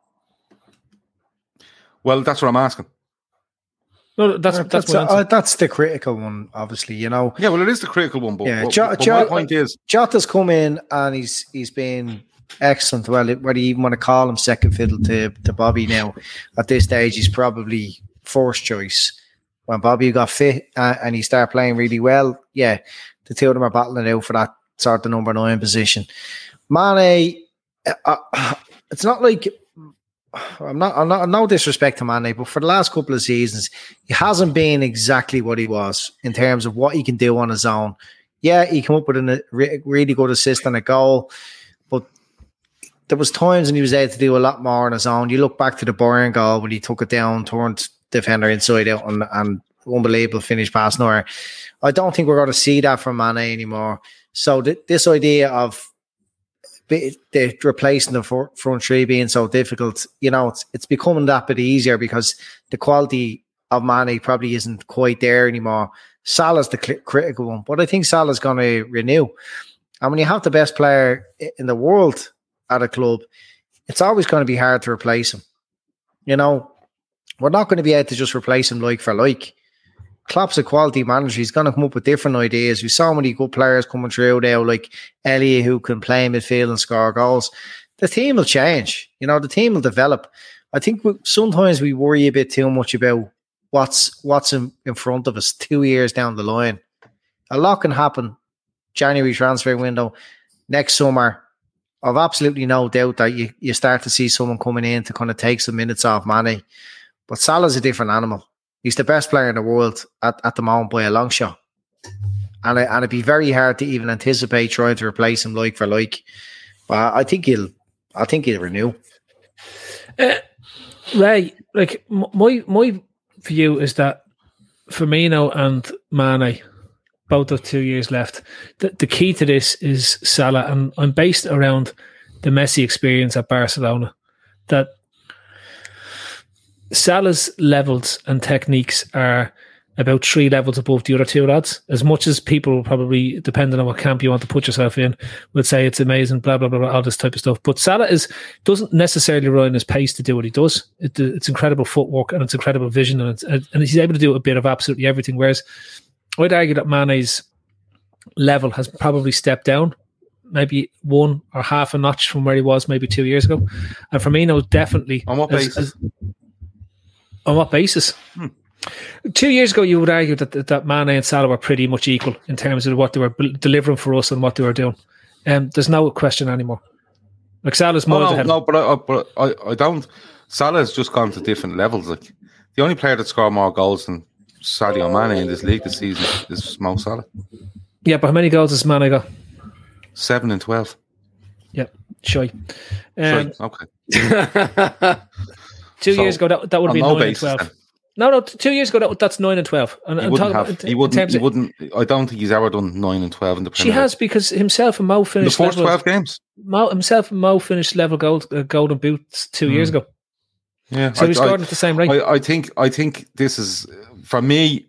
Well, that's what I'm asking. No, that's that's that's, my uh, that's the critical one, obviously. You know. Yeah, well, it is the critical one, but, yeah, but, jo- but jo- my point is, Jota's come in and he's he's been excellent. Well, whether you even want to call him second fiddle to, to Bobby now, at this stage, he's probably first choice. When Bobby got fit uh, and he started playing really well, yeah, the two of them are battling out for that sort of number nine position. Mane, uh, uh, it's not like I'm not, I'm not, no disrespect to Mane, but for the last couple of seasons, he hasn't been exactly what he was in terms of what he can do on his own. Yeah, he came up with a really good assist and a goal, but there was times when he was able to do a lot more on his own. You look back to the Bayern goal when he took it down, turned defender inside out, and, and unbelievable finish past Neuer. I don't think we're going to see that from Mane anymore. So th- this idea of the replacing the front three being so difficult, you know, it's it's becoming that bit easier because the quality of Mane probably isn't quite there anymore. Salah's the cl- critical one, but I think Salah's going to renew. And when you have the best player in the world at a club, it's always going to be hard to replace him. You know, we're not going to be able to just replace him like for like. Klopp's a quality manager. He's going to come up with different ideas. We saw many good players coming through now, like Elliot, who can play midfield and score goals. The team will change. You know, the team will develop. I think we, sometimes we worry a bit too much about what's what's in, in front of us two years down the line. A lot can happen. January transfer window, next summer. I've absolutely no doubt that you, you start to see someone coming in to kind of take some minutes off Mane. But Salah's a different animal. He's the best player in the world at, at the moment by a long shot. And, it, and it'd be very hard to even anticipate trying to replace him like for like. But I think he'll I think he'll renew. Uh, Ray, like my my view is that Firmino and Mane both have two years left. The, the key to this is Salah, and I'm based around the Messi experience at Barcelona. That Salah's levels and techniques are about three levels above the other two lads. As much as people probably, depending on what camp you want to put yourself in, would say it's amazing, blah, blah, blah, blah, all this type of stuff. But Salah is doesn't necessarily rely on his pace to do what he does. It, it's incredible footwork and it's incredible vision, and, it's, and he's able to do a bit of absolutely everything. Whereas I'd argue that Mane's level has probably stepped down, maybe one or half a notch from where he was maybe two years ago. And Firmino definitely... On what as, basis? As, on what basis? Hmm. Two years ago, you would argue that that Mane and Salah were pretty much equal in terms of what they were delivering for us and what they were doing. Um, there's no question anymore. Like Salah's miles no, no, ahead. No, but I, but I, I don't. Salah's just gone to different levels. Like the only player that scored more goals than Sadio Mane in this league this season is Mo Salah. Yeah, but how many goals has Mane got? Seven and twelve. Yep, shy. Um, sure. Okay. two so, years ago, that, that would be no nine and twelve. Then. No, no, two years ago, that, that's nine and twelve. And, he and wouldn't talk, have. in, he wouldn't. He of, wouldn't. I don't think he's ever done nine and twelve in the Premier League. She has because himself and Mo finished in the first level, twelve games. Mo himself and Mo finished level gold, uh, golden boots two mm. years ago. Yeah, so I, he's scored at the same rate. I, I think. I think this is for me.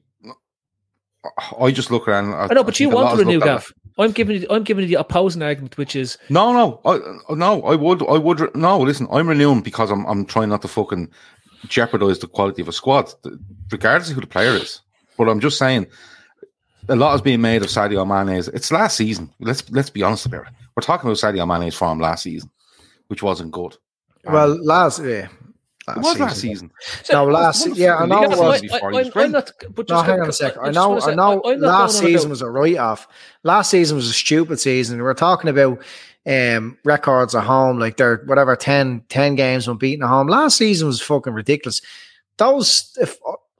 I just look around. I, I know, but I you want to renew, Gav. It. I'm giving you, I'm giving you the opposing argument, which is no, no, I, no. I would, I would. No, listen, I'm renewing because I'm, I'm trying not to fucking jeopardize the quality of a squad, regardless of who the player is. But I'm just saying, a lot is being made of Sadio Mane's. It's last season. Let's let's be honest about it. We're talking about Sadio Mane's form last season, which wasn't good. Well, um, last yeah. Last it was season. last season. No, last yeah, I know it was. I, I, I'm not, but no, hang on a second. I know, I know. Last season was a write-off. Last season was a stupid season. We're talking about um, records at home, like they're whatever ten, ten games unbeaten at home. Last season was fucking ridiculous. Those if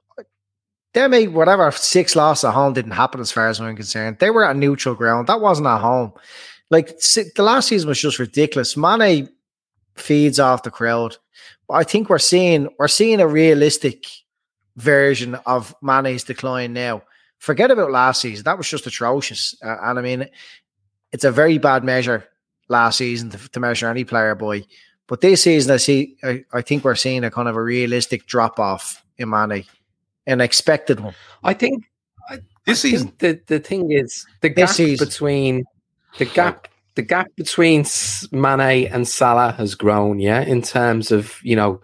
they made whatever six losses at home didn't happen as far as I'm concerned. They were at neutral ground. That wasn't at home. Like the last season was just ridiculous. Mane feeds off the crowd. I think we're seeing we're seeing a realistic version of Mane's decline now. Forget about last season; that was just atrocious. Uh, and I mean, it's a very bad measure last season to, to measure any player by. But this season, I see, I, I think we're seeing a kind of a realistic drop off in Mane, an expected one. I think I, this I season. Think the the thing is the gap between the gap. The gap between Mane and Salah has grown, yeah, in terms of, you know,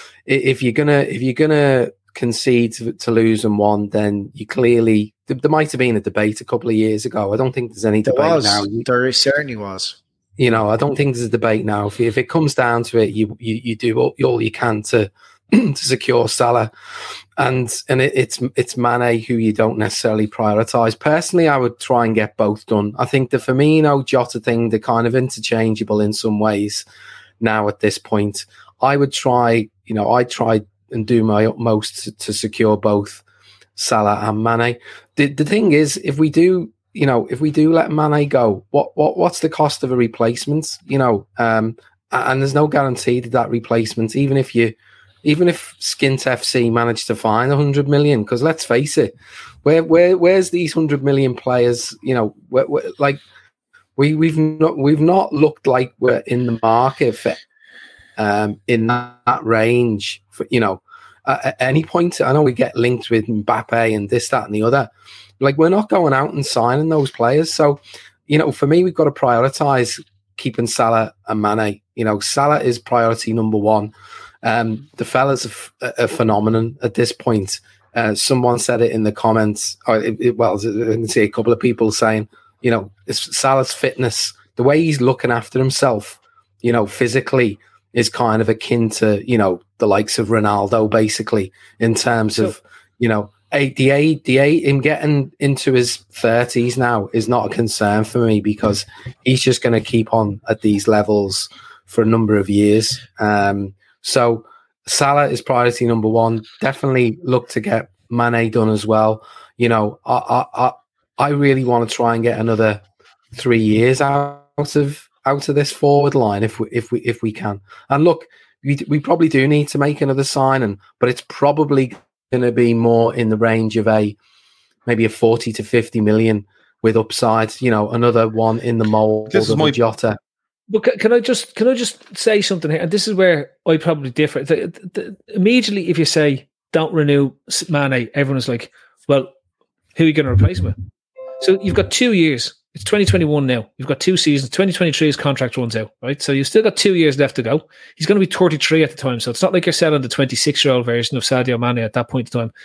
if you're gonna if you're gonna concede to, to lose and one, then you clearly there might have been a debate a couple of years ago. I don't think there's any debate there was. now. There certainly was. You know, I don't think there's a debate now. If, if it comes down to it, you you, you do all, all you can to to secure Salah, and and it, it's it's Mane who you don't necessarily prioritise. Personally, I would try and get both done. I think the Firmino Jota thing, they're kind of interchangeable in some ways now at this point. I would try, you know, I try and do my utmost to, to secure both Salah and Mane. The the thing is, if we do, you know, if we do let Mane go, what what what's the cost of a replacement? You know, um, and there's no guarantee that that replacement, even if you. Even if Skint F C managed to find one hundred million, because let's face it, where where where's these one hundred million players? You know, where, where, like we we've not we've not looked like we're in the market for um, in that, that range. For, you know, at, at any point, I know we get linked with Mbappe and this, that, and the other. Like we're not going out and signing those players. So, you know, for me, we've got to prioritise keeping Salah and Mane. You know, Salah is priority number one. Um, the fella's a, f- a phenomenon at this point. Uh, someone said it in the comments. Or it, it, well, I can see a couple of people saying, you know, it's Salah's fitness, the way he's looking after himself, you know, physically is kind of akin to, you know, the likes of Ronaldo, basically, in terms so, of, you know, a, the age, the age, him getting into his thirties now is not a concern for me because he's just going to keep on at these levels for a number of years. Um, So Salah is priority number one. Definitely look to get Mane done as well. You know, I I I really want to try and get another three years out of out of this forward line if we if we if we can. And look, we we probably do need to make another signing, but it's probably going to be more in the range of a maybe a forty to fifty million with upside. You know, another one in the mold this of my- Jota. But can I just can I just say something here? And this is where I probably differ. The, the, immediately, if you say don't renew Mane, everyone's like, "Well, who are you going to replace him with?" So you've got two years. It's twenty twenty-one now. You've got two seasons. twenty twenty-three his contract runs out, right? So you've still got two years left to go. He's going to be thirty-three at the time, so it's not like you're selling the twenty-six-year-old version of Sadio Mane at that point in time.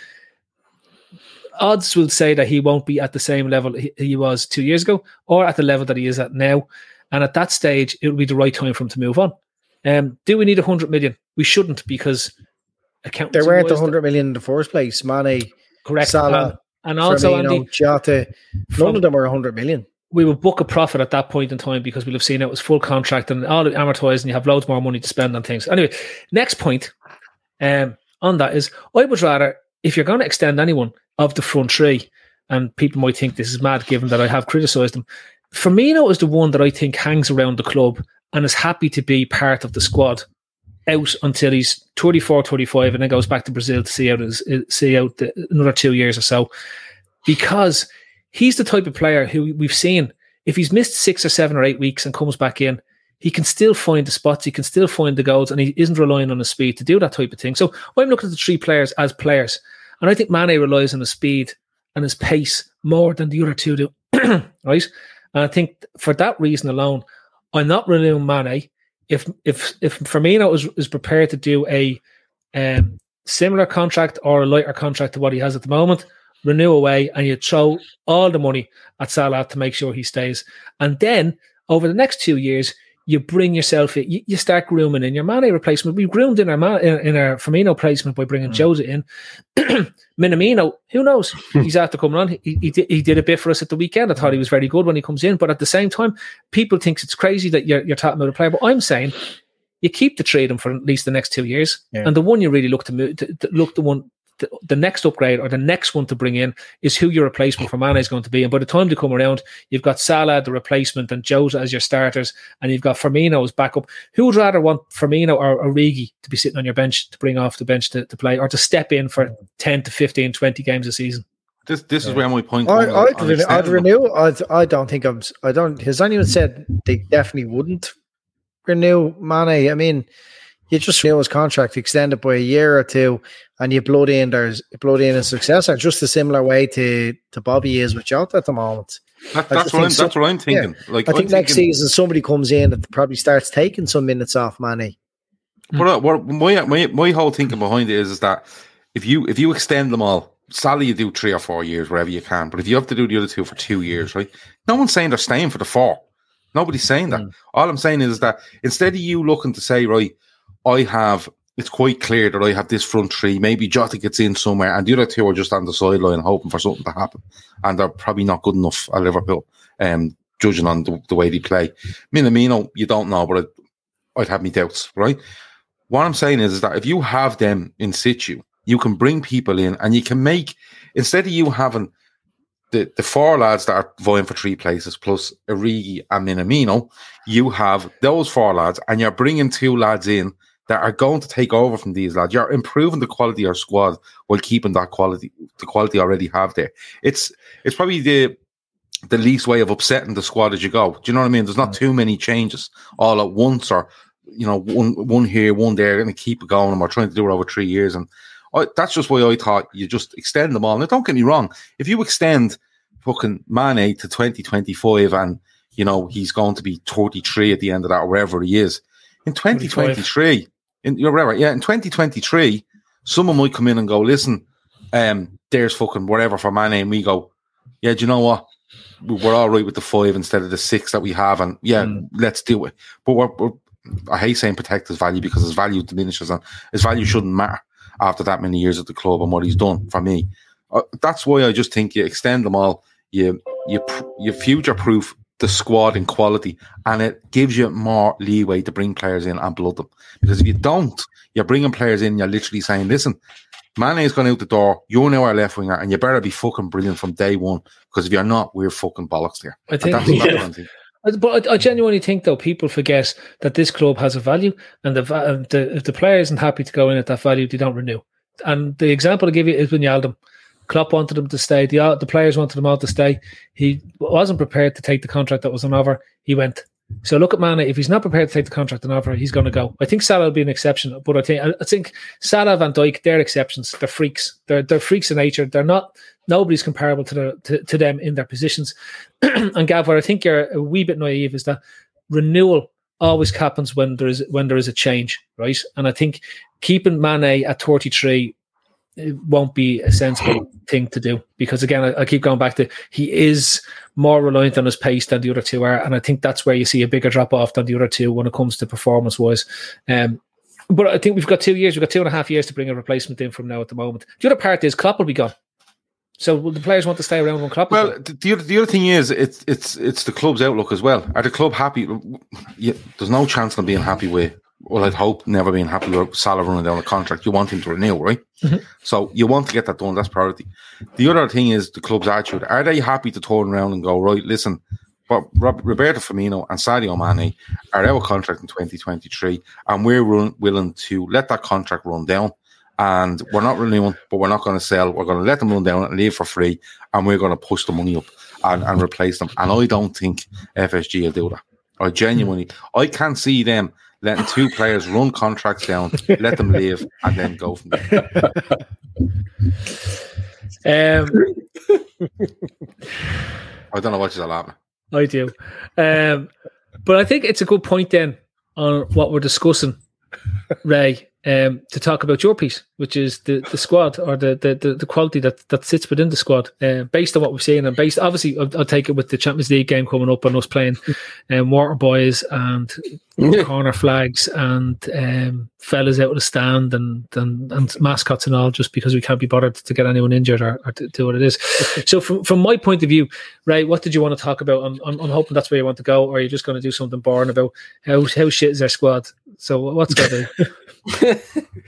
Odds will say that he won't be at the same level he was two years ago, or at the level that he is at now. And at that stage, it would be the right time for him to move on. Um, do we need one hundred million? We shouldn't, because accountancy. They weren't one hundred million in the first place. Mane, correct, Salah, and, and also Firmino, Andy, Jota, from, none of them were one hundred million. We would book a profit at that point in time because we'll have seen it was full contract and all amortized, and you have loads more money to spend on things. Anyway, next point um, on that is I would rather, if you're going to extend anyone of the front three, and people might think this is mad given that I have criticised him, Firmino is the one that I think hangs around the club and is happy to be part of the squad out until he's thirty-four, thirty-five, and then goes back to Brazil to see out his, see out the, another two years or so, because he's the type of player who we've seen, if he's missed six or seven or eight weeks and comes back in, he can still find the spots, he can still find the goals, and he isn't relying on his speed to do that type of thing. So I'm looking at the three players as players, and I think Mane relies on his speed and his pace more than the other two do, right? And I think for that reason alone, I'm not renewing Mane. If if if Firmino is, is prepared to do a um, similar contract or a lighter contract to what he has at the moment, renew away, and you throw all the money at Salah to make sure he stays. And then over the next two years, you bring yourself in, you, you start grooming in your Mane replacement. We groomed in our Man, in, in our Firmino placement by bringing mm. Jota in. Minamino, who knows? He's after coming on. He, he, did, he did a bit for us at the weekend. I thought he was very good when he comes in. But at the same time, people think it's crazy that you're, you're talking about a player. But I'm saying you keep the trade him for at least the next two years. Yeah. And the one you really look to, move, to, to look the one. The, the next upgrade or the next one to bring in is who your replacement for Mane is going to be. And by the time they come around, you've got Salah, the replacement, and Jota as your starters, and you've got Firmino as backup. Who would rather want Firmino or Origi to be sitting on your bench to bring off the bench to, to play, or to step in for ten to fifteen, twenty games a season? This this is where my point I, I'd, on, renew, I'd renew. I'd, I don't think I'm. I don't. Has anyone said they definitely wouldn't renew Mane? I mean, you just renew his contract, extend it by a year or two, and you blood in there's blood in a successor, just a similar way to, to Bobby is with Jota at the moment. That, that's what I'm, some, that's what I'm thinking. Yeah, like I think I'm next thinking, season somebody comes in that probably starts taking some minutes off Mane. What, what my, my my whole thinking behind it is is that if you if you extend them all, Salah you do three or four years wherever you can, but if you have to do the other two for two years, right? No one's saying they're staying for the four. Nobody's saying that. Mm. All I'm saying is that instead of you looking to say, right, I have. It's quite clear that I have this front three. Maybe Jota gets in somewhere, and the other two are just on the sideline hoping for something to happen. And they're probably not good enough at Liverpool, um, judging on the, the way they play. Minamino, you don't know, but I'd, I'd have me doubts, right? What I'm saying is, is that if you have them in situ, you can bring people in, and you can make, instead of you having the, the four lads that are vying for three places, plus Origi and Minamino, you have those four lads, and you're bringing two lads in that are going to take over from these lads. You're improving the quality of your squad while keeping that quality, the quality you already have there. It's it's probably the the least way of upsetting the squad as you go. Do you know what I mean? There's not too many changes all at once, or you know, one one here, one there, and keep it going. And we're trying to do it over three years, and I, that's just why I thought you just extend them all. Now, don't get me wrong. If you extend fucking Mane to twenty twenty-five, and you know he's going to be thirty-three at the end of that, or wherever he is in twenty twenty-three. In, you're right, yeah. In twenty twenty-three, someone might come in and go, listen, um, there's fucking whatever for Mane, and we go, yeah, do you know what? We're all right with the five instead of the six that we have, and yeah, mm. let's do it. But we're, we're, I hate saying protect his value because his value diminishes, and his value shouldn't matter after that many years at the club and what he's done for me. Uh, that's why I just think you extend them all, you you you future proof the squad in quality, and it gives you more leeway to bring players in and blood them. Because if you don't, you're bringing players in, you're literally saying, listen, Mane's gone out the door, you're now our left winger, and you better be fucking brilliant from day one, because if you're not, we're fucking bollocks there. I think, that's, yeah. that's But I, I genuinely think, though, people forget that this club has a value, and the, uh, the if the player isn't happy to go in at that value, they don't renew. And the example I give you is Wijnaldum. Klopp wanted him to stay. The, the players wanted him all to stay. He wasn't prepared to take the contract that was on offer. He went. So look at Mane. If he's not prepared to take the contract on offer, he's going to go. I think Salah will be an exception, but I think I think Salah, Van Dijk, they're exceptions. They're freaks. They're they're freaks of nature. They're not. Nobody's comparable to the to, to them in their positions. And Gav, where I think you're a wee bit naive is that renewal always happens when there is when there is a change, right? And I think keeping Mane at thirty-three. It won't be a sensible thing to do, because again, I, I keep going back to he is more reliant on his pace than the other two are, and I think that's where you see a bigger drop off than the other two when it comes to performance wise. Um, but I think we've got two years. We've got two and a half years to bring a replacement in from now at the moment. The other part is Klopp will be gone. So will the players want to stay around when Klopp? Well, the, the other the other thing is it's it's it's the club's outlook as well. Are the club happy? Yeah, there's no chance of them being happy with. Well, I'd hope never being happy with Salah running down a contract. You want him to renew, right? Mm-hmm. So you want to get that done. That's priority. The other thing is the club's attitude. Are they happy to turn around and go, right, listen, but Roberto Firmino and Sadio Mane are out of contract in twenty twenty-three, and we're run, willing to let that contract run down. And we're not renewing, but we're not going to sell. We're going to let them run down and leave for free, and we're going to push the money up and, and replace them. And I don't think F S G will do that. I genuinely, I can't see them letting two players run contracts down, let them leave, and then go from there. Um, I don't know what you're laughing. I do. Um, but I think it's a good point then on what we're discussing, Ray, um, to talk about your piece, which is the, the squad or the, the, the, the quality that, that sits within the squad, uh, based on what we've seen. And based, obviously, I'll, I'll take it with the Champions League game coming up and us playing um, Water Boys and corner flags and um, fellas out of the stand and, and and mascots and all, just because we can't be bothered to get anyone injured or, or to do what it is. So from from my point of view, Ray, what did you want to talk about? I'm, I'm, I'm hoping that's where you want to go, or are you just going to do something boring about how how shit is their squad? So what's going to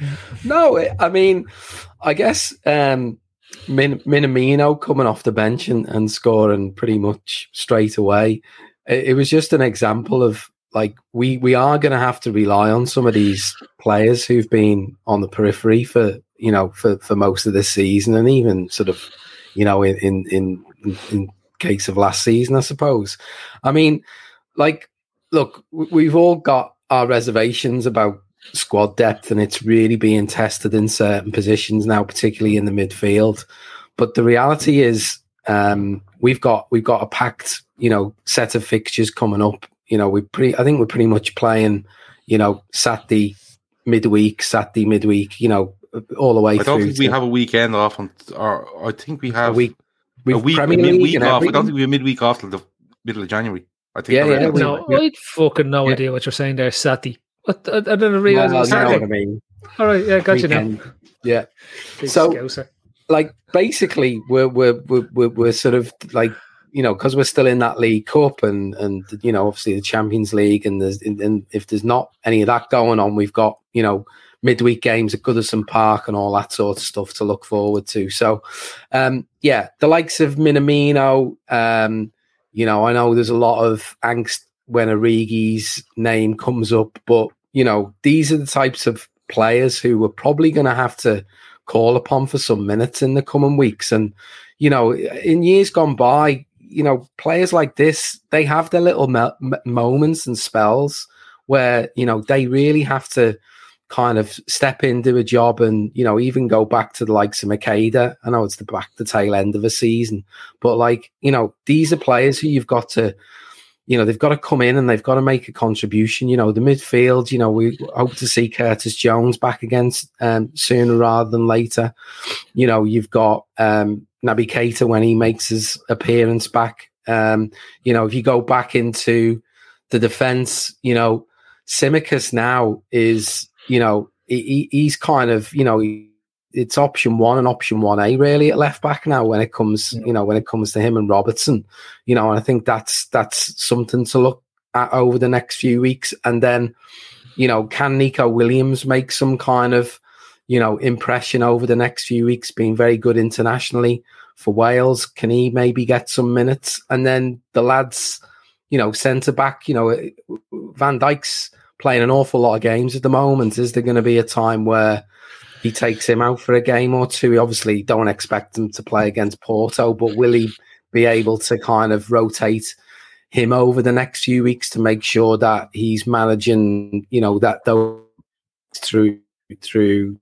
No, I mean, I guess um, Min- Minamino coming off the bench and, and scoring pretty much straight away. It, it was just an example of, like, we, we are going to have to rely on some of these players who've been on the periphery for, you know, for, for most of this season, and even sort of, you know, in, in, in, in case of last season, I suppose. I mean, like, look, we've all got our reservations about squad depth, and it's really being tested in certain positions now, particularly in the midfield. But the reality is, um, we've got we've got a packed, you know, set of fixtures coming up. You know, we pretty. I think we're pretty much playing, you know, Saturday midweek, Saturday midweek. You know, all the way. I don't through think we have a weekend off, on, or I think we have a week. A week, a midweek off. I don't think we have midweek off till the middle of January. I think. Yeah, yeah. No, yeah. I fucking no yeah. idea what you're saying there, Saturday. What? I, I didn't realize well, it was you know Saturday. what I mean. All right, yeah, got Weekend. you now. Yeah. Big so, scouser. like, basically, we're we're we're we're, we're sort of like, you know, because we're still in that League Cup and and you know, obviously the Champions League, and there's and if there's not any of that going on, we've got, you know, midweek games at Goodison Park and all that sort of stuff to look forward to. So, um, yeah, the likes of Minamino, um, you know, I know there's a lot of angst when Origi's name comes up, but, you know, these are the types of players who we're probably going to have to call upon for some minutes in the coming weeks. And, you know, in years gone by, you know, players like this, they have their little me- moments and spells where, you know, they really have to kind of step in, do a job, and, you know, even go back to the likes of Makeda. I know it's the back the tail end of a season, but, like, you know, these are players who you've got to, you know, they've got to come in and they've got to make a contribution. You know, the midfield, you know, we hope to see Curtis Jones back again um, sooner rather than later. You know, you've got um, Naby Keita when he makes his appearance back. Um, you know, if you go back into the defence, you know, Tsimikas now is, you know, he, he's kind of, you know, he, it's option one and option one A really at left back now when it comes, yeah. you know, when it comes to him and Robertson, you know, and I think that's that's something to look at over the next few weeks. And then, you know, can Nico Williams make some kind of, you know, impression over the next few weeks, being very good internationally for Wales? Can he maybe get some minutes? And then the lads, you know, centre back, you know, Van Dijk's playing an awful lot of games at the moment. Is there going to be a time where he takes him out for a game or two? We obviously don't expect him to play against Porto, but will he be able to kind of rotate him over the next few weeks to make sure that he's managing, you know, that those through through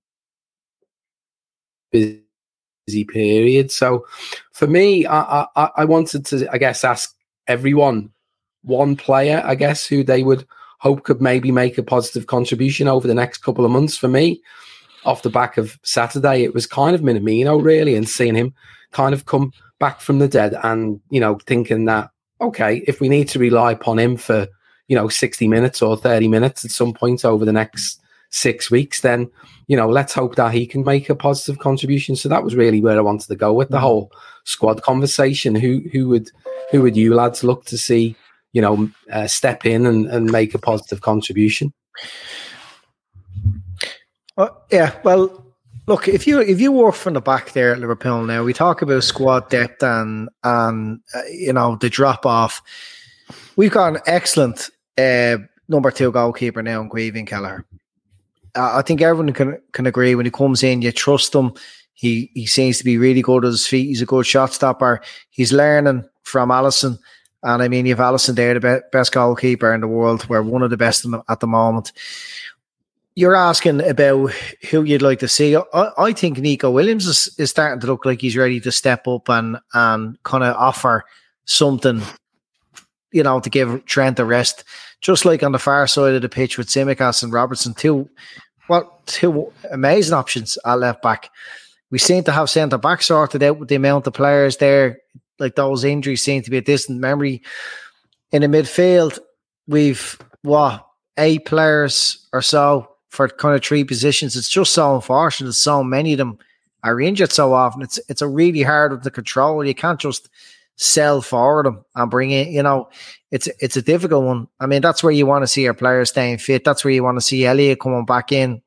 busy period? So for me, I, I, I wanted to, I guess, ask everyone one player, I guess, who they would hope could maybe make a positive contribution over the next couple of months. For me, off the back of Saturday, it was kind of Minamino, really, and seeing him kind of come back from the dead and, you know, thinking that, okay, if we need to rely upon him for, you know, sixty minutes or thirty minutes at some point over the next six weeks, then, you know, let's hope that he can make a positive contribution. So that was really where I wanted to go with the whole squad conversation. Who who would who would you lads look to see, you know, uh, step in and, and make a positive contribution? Uh, yeah, well, look, if you if you work from the back there at Liverpool now, we talk about squad depth and and uh, you know, the drop off. We've got an excellent uh, number two goalkeeper now in Caoimhín Kelleher. Uh, I think everyone can can agree when he comes in, you trust him. He he seems to be really good at his feet. He's a good shot stopper. He's learning from Alisson. And I mean, you have Alisson there, the be- best goalkeeper in the world. We're one of the best at the moment. You're asking about who you'd like to see. I, I think Nico Williams is, is starting to look like he's ready to step up and, and kind of offer something, you know, to give Trent a rest. Just like on the far side of the pitch with Tsimikas and Robertson, two, well, two amazing options at left back. We seem to have centre back sorted out with the amount of players there. Like, those injuries seem to be a distant memory. In the midfield, we've, what, eight players or so for kind of three positions. It's just so unfortunate that so many of them are injured so often. It's it's a really hard one to control. You can't just sell forward them and bring in, you know, it's it's a difficult one. I mean, that's where you want to see your players staying fit. That's where you want to see Elliott coming back in,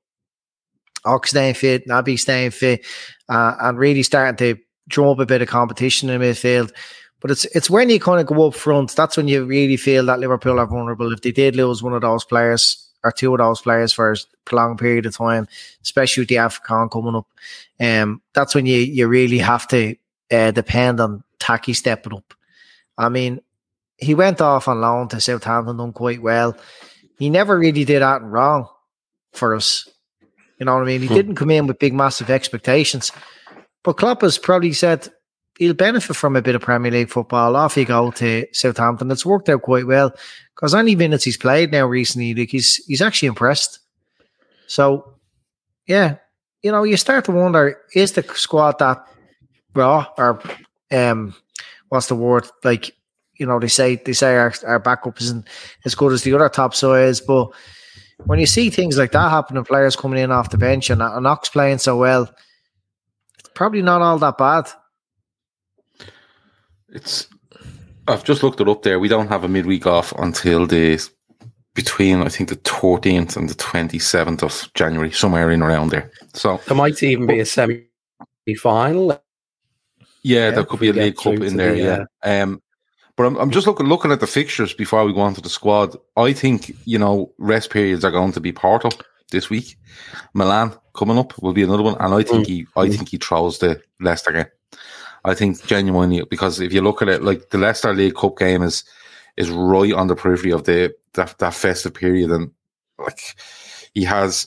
Ox staying fit, Naby staying fit, uh, and really starting to drum up a bit of competition in the midfield. But it's it's when you kind of go up front, that's when you really feel that Liverpool are vulnerable. If they did lose one of those players or two of those players for a prolonged period of time, especially with the AFCON coming up, um, that's when you, you really have to uh, depend on Taki stepping up. I mean, he went off on loan to Southampton, done quite well. He never really did that wrong for us. You know what I mean? He hmm. didn't come in with big, massive expectations. But Klopp has probably said he'll benefit from a bit of Premier League football. Off you go to Southampton. It's worked out quite well because any minutes he's played now recently, like he's he's actually impressed. So, yeah, you know, you start to wonder, is the squad that raw or um, what's the word? Like, you know, they say they say our, our backup isn't as good as the other top sides, but when you see things like that happen and players coming in off the bench and, and Ox playing so well, it's probably not all that bad. It's. I've just looked it up there. We don't have a midweek off until the between I think the thirteenth and the twenty-seventh of January, somewhere in around there. So there might even be a semi-final. Yeah, yeah, there could be a League Cup in there. The, yeah, uh, um, but I'm I'm just looking looking at the fixtures before we go on to the squad. I think, you know, rest periods are going to be Porto this week. Milan coming up will be another one, and I think mm. he I think he throws the Leicester game. I think genuinely, because if you look at it, like the Leicester League Cup game is is right on the periphery of the that, that festive period, and like he has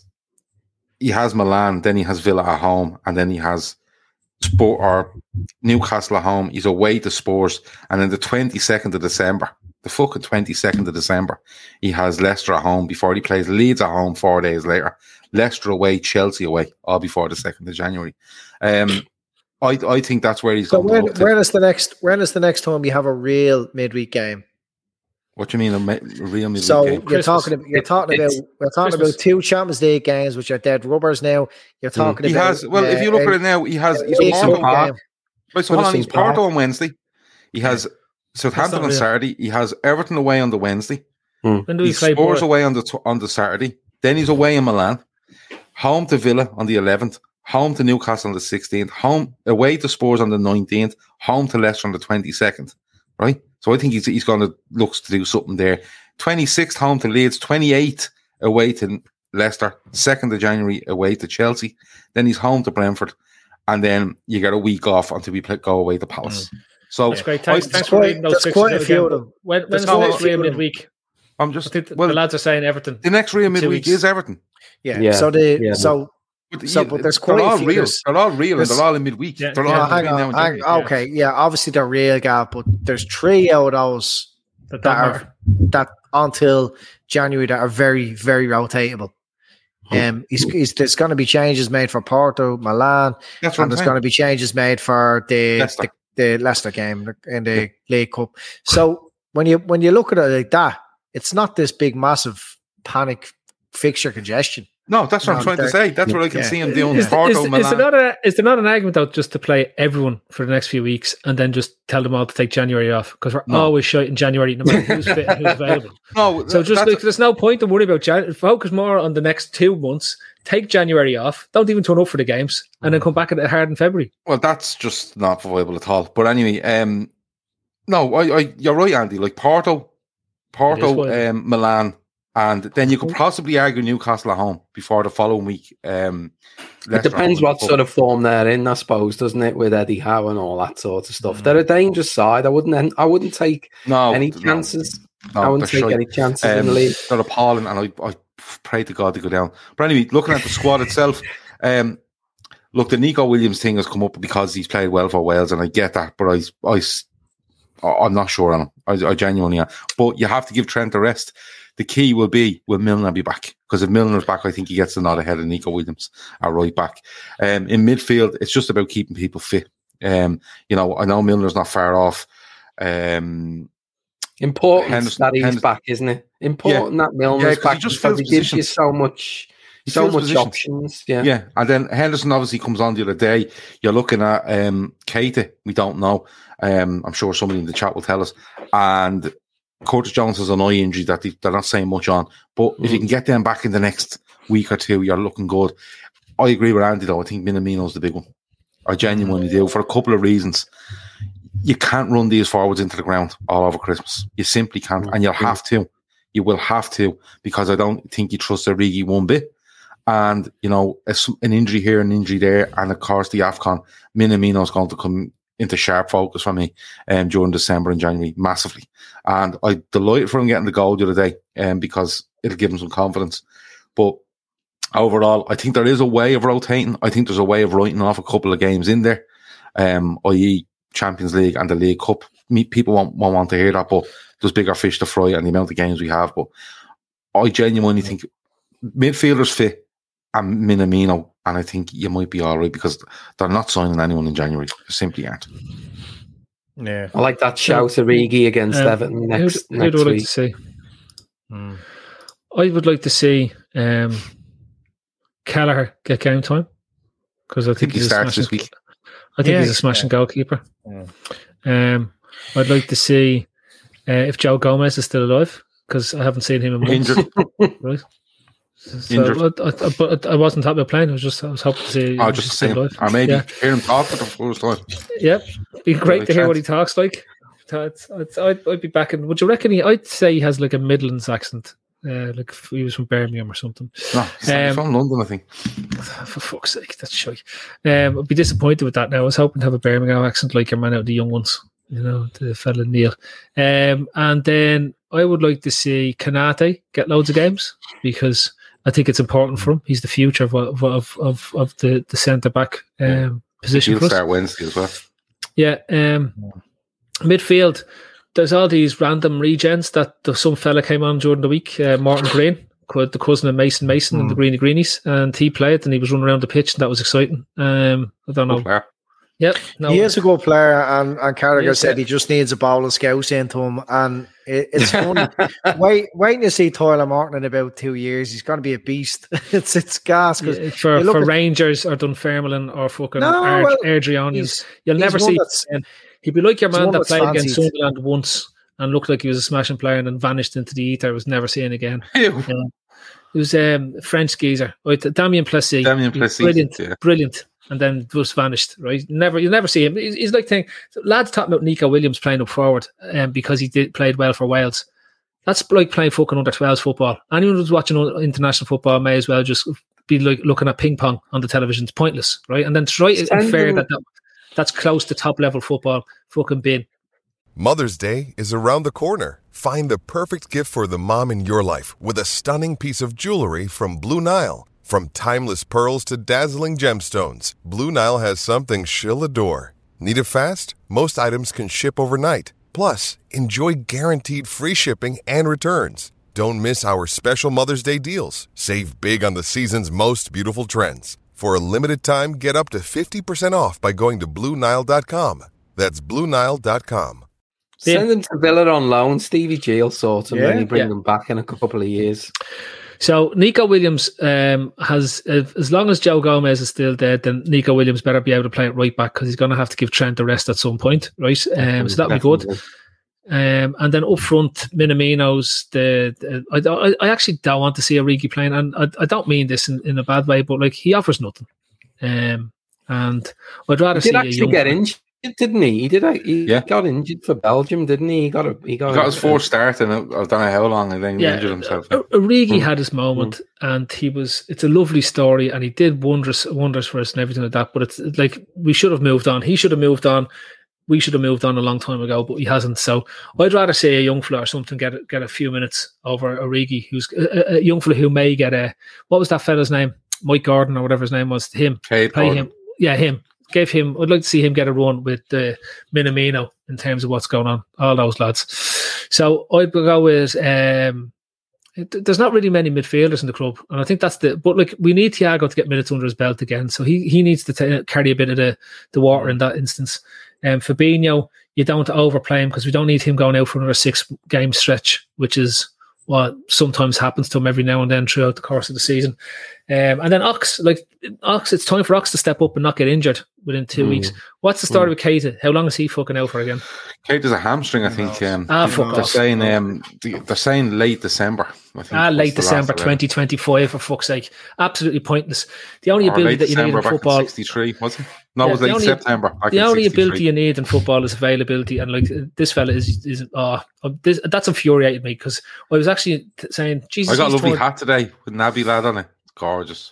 he has Milan, then he has Villa at home, and then he has Sport or Newcastle at home. He's away to Spurs, and then the twenty-second of December, the fucking twenty-second of December, he has Leicester at home before he plays Leeds at home four days later. Leicester away, Chelsea away, all before the second of January. Um, I I think that's where he's so going. Where, to where is the next? Where is the next time you have a real midweek game? What do you mean a, me- a real midweek so game? you're Christmas. talking about you're talking about we're talking Christmas. about two Champions League games, which are dead rubbers now. You're talking mm. he about. Has well, uh, if you look uh, at it now, he has. He's Porto. Right, so hold on, he's Porto on Wednesday. He has yeah. Southampton on real. Saturday. He has Everton away on the Wednesday. Mm. When do we he play Spurs Porto? away on the t- on the Saturday. Then he's away in Milan. Home to Villa on the eleventh. Home to Newcastle on the sixteenth, home away to Spurs on the nineteenth, home to Leicester on the twenty-second, right? So I think he's he's going to look to do something there. twenty-sixth, home to Leeds, twenty-eighth, away to Leicester, second of January, away to Chelsea, then he's home to Brentford, and then you get a week off until we play, go away to Palace. Mm. So that's great. Thanks, I, thanks for reading those quite a few of them. When, when's the next real midweek? I'm just, I think well, the lads are saying Everton. The next real midweek is Everton. Yeah, yeah. so the yeah. so But, so, yeah, but there's quite they're all a few. real. They're all real, and they're all in midweek. Yeah, they're yeah, all hang on, hang, okay, yeah. Obviously they're real, Gav, but there's three out of those that, that are that until January that are very, very rotatable. Um, he's, he's, there's going to be changes made for Porto, Milan, That's and there's going to be changes made for the Leicester, the, the Leicester game in the yeah. League Cup. So when you when you look at it like that, it's not this big, massive panic fixture congestion. No, that's what No, I'm trying to they're- say. That's what I can yeah. see him doing. Is, Porto, is, is, Milan. there not a, is there not an argument out just to play everyone for the next few weeks and then just tell them all to take January off? Because we're No. always shite in January, no matter who's fit and who's available. No, So just that's- like, there's no point to worry about January. Focus more on the next two months. Take January off. Don't even turn up for the games, and then come back at it hard in February. Well, that's just not viable at all. But anyway, um, no, I, I, you're right, Andy. Like Porto, It is Porto, viable. um, Milan, and then you could possibly argue Newcastle at home before the following week. Um, It depends what sort of form they're in, I suppose, doesn't it? With Eddie Howe and all that sort of stuff. They're a dangerous side. I wouldn't. I wouldn't take no any no, chances. No, I wouldn't they're take shite. any chances in Um, the league. They're appalling, and I, I pray to God to go down. But anyway, looking at the squad itself, um, look, the Nico Williams thing has come up because he's played well for Wales, and I get that, but I, I, I'm not sure on him. I, I genuinely am. But you have to give Trent a rest. The key will be, will Milner be back? Because if Milner's back, I think he gets the nod ahead of Nico Williams at right back. Um, in midfield, it's just about keeping people fit. Um, you know, I know Milner's not far off. Um, Important Henderson- that he's Henderson- back, isn't it? Important Yeah. that Milner's Yeah, 'cause he back just because he fills gives you positions. so much, He so fills much positions. options. Yeah. Yeah, and then Henderson obviously comes on the other day. You're looking at um, Keita. We don't know. Um, I'm sure somebody in the chat will tell us. And Curtis Jones has an eye injury that they, they're not saying much on. But if you can get them back in the next week or two, you're looking good. I agree with Andy, though. I think Minamino's the big one. I genuinely do, for a couple of reasons. You can't run these forwards into the ground all over Christmas. You simply can't, and you'll have to. You will have to, because I don't think you trust Origi one bit. And, you know, an injury here, an injury there, and of course the AFCON, Minamino's going to come into sharp focus for me um, during December and January, massively. And I'm delighted for him getting the goal the other day um, because it'll give him some confidence. But overall, I think there is a way of rotating. I think there's a way of writing off a couple of games in there, um, that is. Champions League and the League Cup. Me, people won't, won't want to hear that, but there's bigger fish to fry and the amount of games we have. But I genuinely think midfielders fit and Minamino, and I think you might be all right because they're not signing anyone in January. They simply aren't. Yeah, I like that shout Origi against Um, Everton next, who, who next do I like week. to see? Hmm. I would like to see um, Kelleher get game time because I I think think he he's a starts this smashing- week. I think Yeah, he's a smashing goalkeeper. Yeah. Um, I'd like to see uh, if Joe Gomez is still alive because I haven't seen him in months. Injured. Right? So Injured. I, I, but I wasn't talking about playing. I was just I was hoping to see. Oh, if just he's the same. still alive. Or maybe Yeah. hear him talk for the first time. Yep, be great Really to hear chance. what he talks like. I'd, I'd, I'd, I'd be back in. Would you reckon he? I'd say he has like a Midlands accent, uh, like if he was from Birmingham or something. No, he's Um, from London, I think. For fuck's sake, that's shy. Um, I'd be disappointed with that now. I was hoping to have a Birmingham accent like your man out of the young ones, you know, the fella Neil. Um, and then I would like to see Kanate get loads of games because I think it's important for him. He's the future of of of, of, of the, the centre back um, position He'll for us. start Wednesday as well. Yeah. Um, midfield, there's all these random regens that the, some fella came on during the week, uh, Martin Green, co- the cousin of Mason Mason and the Greeny Greenies, and he played and he was running around the pitch and that was exciting. Um, I don't know. Good player. Yep. No, He is a good player, and, and Carragher He is, said yeah. he just needs a bowl of scouts into him. And it, it's funny. Wait, waiting to see Tyler Martin in about two years. He's going to be a beast. it's it's gas. yeah, Because for, you look for at- Rangers or Dunfermline or fucking No, Ard- well, Adrianians, he's- you'll he's never one see. that's- And he'd be like your he's man one that that's played against fancied. Sunderland once and looked like he was a smashing player and then vanished into the ether. Was never seen again. Ew. Yeah. It was um, a French geezer, right? Damien Plessis. Damien He was Plessis, brilliant, yeah. brilliant, and then just vanished. Right? Never, you never see him. He's, he's like saying, lads talking about Nico Williams playing up forward, um, because he did played well for Wales. That's like playing fucking under twelves football. Anyone who's watching international football may as well just be like looking at ping pong on the television. It's pointless, right? And then try to Send infer them- that, that that's close to top level football. Fucking bin. Mother's Day is around the corner. Find the perfect gift for the mom in your life with a stunning piece of jewelry from Blue Nile. From timeless pearls to dazzling gemstones, Blue Nile has something she'll adore. Need it fast? Most items can ship overnight. Plus, enjoy guaranteed free shipping and returns. Don't miss our special Mother's Day deals. Save big on the season's most beautiful trends. For a limited time, get up to fifty percent off by going to Blue Nile dot com. That's Blue Nile dot com. Send them to Villa on loan. Stevie G will sort them Yeah. when you bring Yeah. them back in a couple of years. So Nico Williams um, has, as long as Joe Gomez is still dead, then Nico Williams better be able to play it right back because he's going to have to give Trent a rest at some point, right? Um, so that'll be good. Um, and then up front, Minamino's the, the I, I actually don't want to see Origi playing, and I, I don't mean this in, in a bad way, but like he offers nothing. Um, and I'd rather he did see actually a young get injured, didn't he? He did. He Yeah. got injured for Belgium, didn't he? He got a, he got, He got a, his fourth start, and I don't know how long, and then he Yeah, injured himself. O- Origi had his moment, and he was. It's a lovely story, and he did wonders, wonders for us, and everything like that. But it's like we should have moved on. He should have moved on. We should have moved on a long time ago, but he hasn't. So I'd rather see a young fella or something get get a few minutes over Origi, who's a, a young fella who may get a what was that fella's name, Mike Gordon or whatever his name was. Him, Cade play Gordon. him, yeah, him. Gave him. I'd like to see him get a run with uh, Minamino in terms of what's going on. All those lads. So I'd go with. Um, it, there's not really many midfielders in the club, and I think that's the. But like we need Thiago to get minutes under his belt again, so he he needs to t- carry a bit of the the water in that instance. Um, Fabinho, you don't want to overplay him because we don't need him going out for another six game stretch, which is what sometimes happens to him every now and then throughout the course of the season. Um, and then Ox, like Ox, it's time for Ox to step up and not get injured within two Mm. weeks. What's the story Mm. with Keita? How long is he fucking out for again? Kate is a hamstring, I think. Um, Ah, fuck they're off. saying um, they're saying late December. I think Ah, was late the last December I read. twenty twenty-five, for fuck's sake. Absolutely pointless. The only Or ability late that you need December in back football. sixty-three, was it? No, Yeah, it was the late only- September. Back The in only sixty-three. ability you need in football is availability, and like this fella is is oh, this, that's infuriated me because I was actually t- saying, Jesus, I got a he's lovely torn- hat today with Naby lad on it. Gorgeous.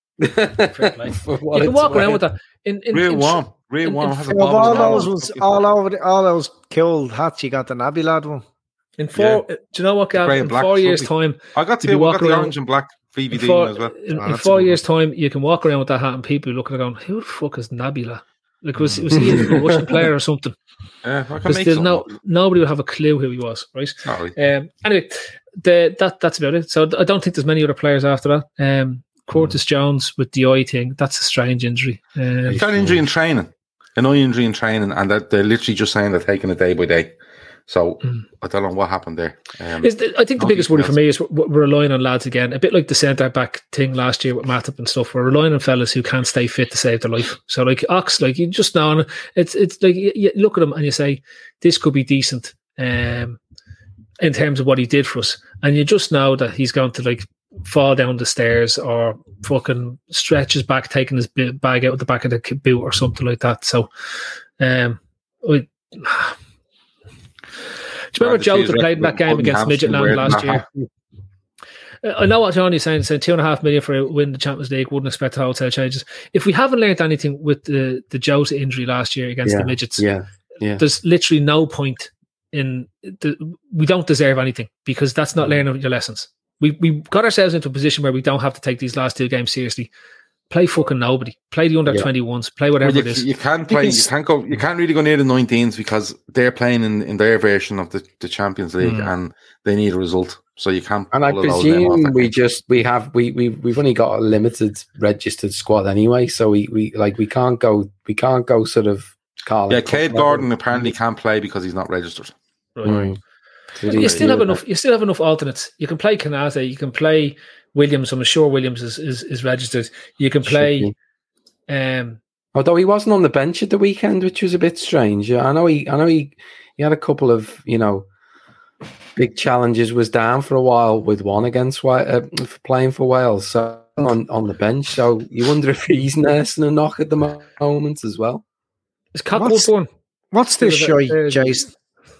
Fair play. For You what can it's walk around worth. with that. In, in, Real in, warm. Real in- warm. in- Has a Of bottle all as well. those ones, all over the, all those cool hats, you got the Naby lad one. In four, do you know what, Gav? Grey and In black, four years' lovely. time, I got to to be I got walking the around- orange and black V V in D four, as well. in, Oh, in that's a four good years' time, you can walk around with that hat, and people are looking and going, "Who the fuck is Nabila? Like, was was he a Russian player or something?" Yeah, I can Because make there's some. no nobody would have a clue who he was, right? Sorry. Um, anyway, the, that that's about it. So I don't think there's many other players after that. Um, Curtis Jones with the eye thing, that's a strange injury. Um, He got an injury in training, an eye injury in training, and they're, they're literally just saying they're taking it day by day. So I don't know what happened there. Um, Is the, I think the no biggest worry for details. me is we're, we're relying on lads again, a bit like the centre back thing last year with Matip and stuff. We're relying on fellas who can't stay fit to save their life. So like Ox, like you just know, it's it's like you, you look at him and you say this could be decent um, in terms of what he did for us, and you just know that he's going to like fall down the stairs or fucking stretch his back, taking his bi- bag out of the back of the boot or something like that. So, um, I. Do you remember Jota played in that game against Midgetland last year? Uh, I know what Johnny's saying, saying two and a half million for a win the Champions League, wouldn't expect wholesale changes. If we haven't learned anything with the, the Jota injury last year against Yeah, the Midgets, yeah, yeah. there's literally no point in the, we don't deserve anything because that's not learning your lessons. We we got ourselves into a position where we don't have to take these last two games seriously. Play fucking nobody. Play the under Yeah. twenty-ones. Play whatever Well, you, it is. you can't play. You can't go. You can't really go near the nineteens because they're playing in, in their version of the, the Champions League, Mm. and they need a result. So you can't. And I pull a load of them off presume that we game. just we have we we we've only got a limited registered squad anyway, so we, we like we can't go we can't go sort of calling. Yeah, Cade Gordon apparently can't play because he's not registered. Right. Mm. But you still have enough. You still have enough alternates. You can play Kanate. You can play Williams. I'm sure Williams is is, is registered. You can play. Um, Although he wasn't on the bench at the weekend, which was a bit strange. Yeah, I know he I know he he had a couple of you know big challenges. Was down for a while with one against Wa- uh, for playing for Wales, so on on the bench. So you wonder if he's nursing a knock at the mo- moment as well. is Cockwood What's- born? What's this Still show, a bit- uh, Jason?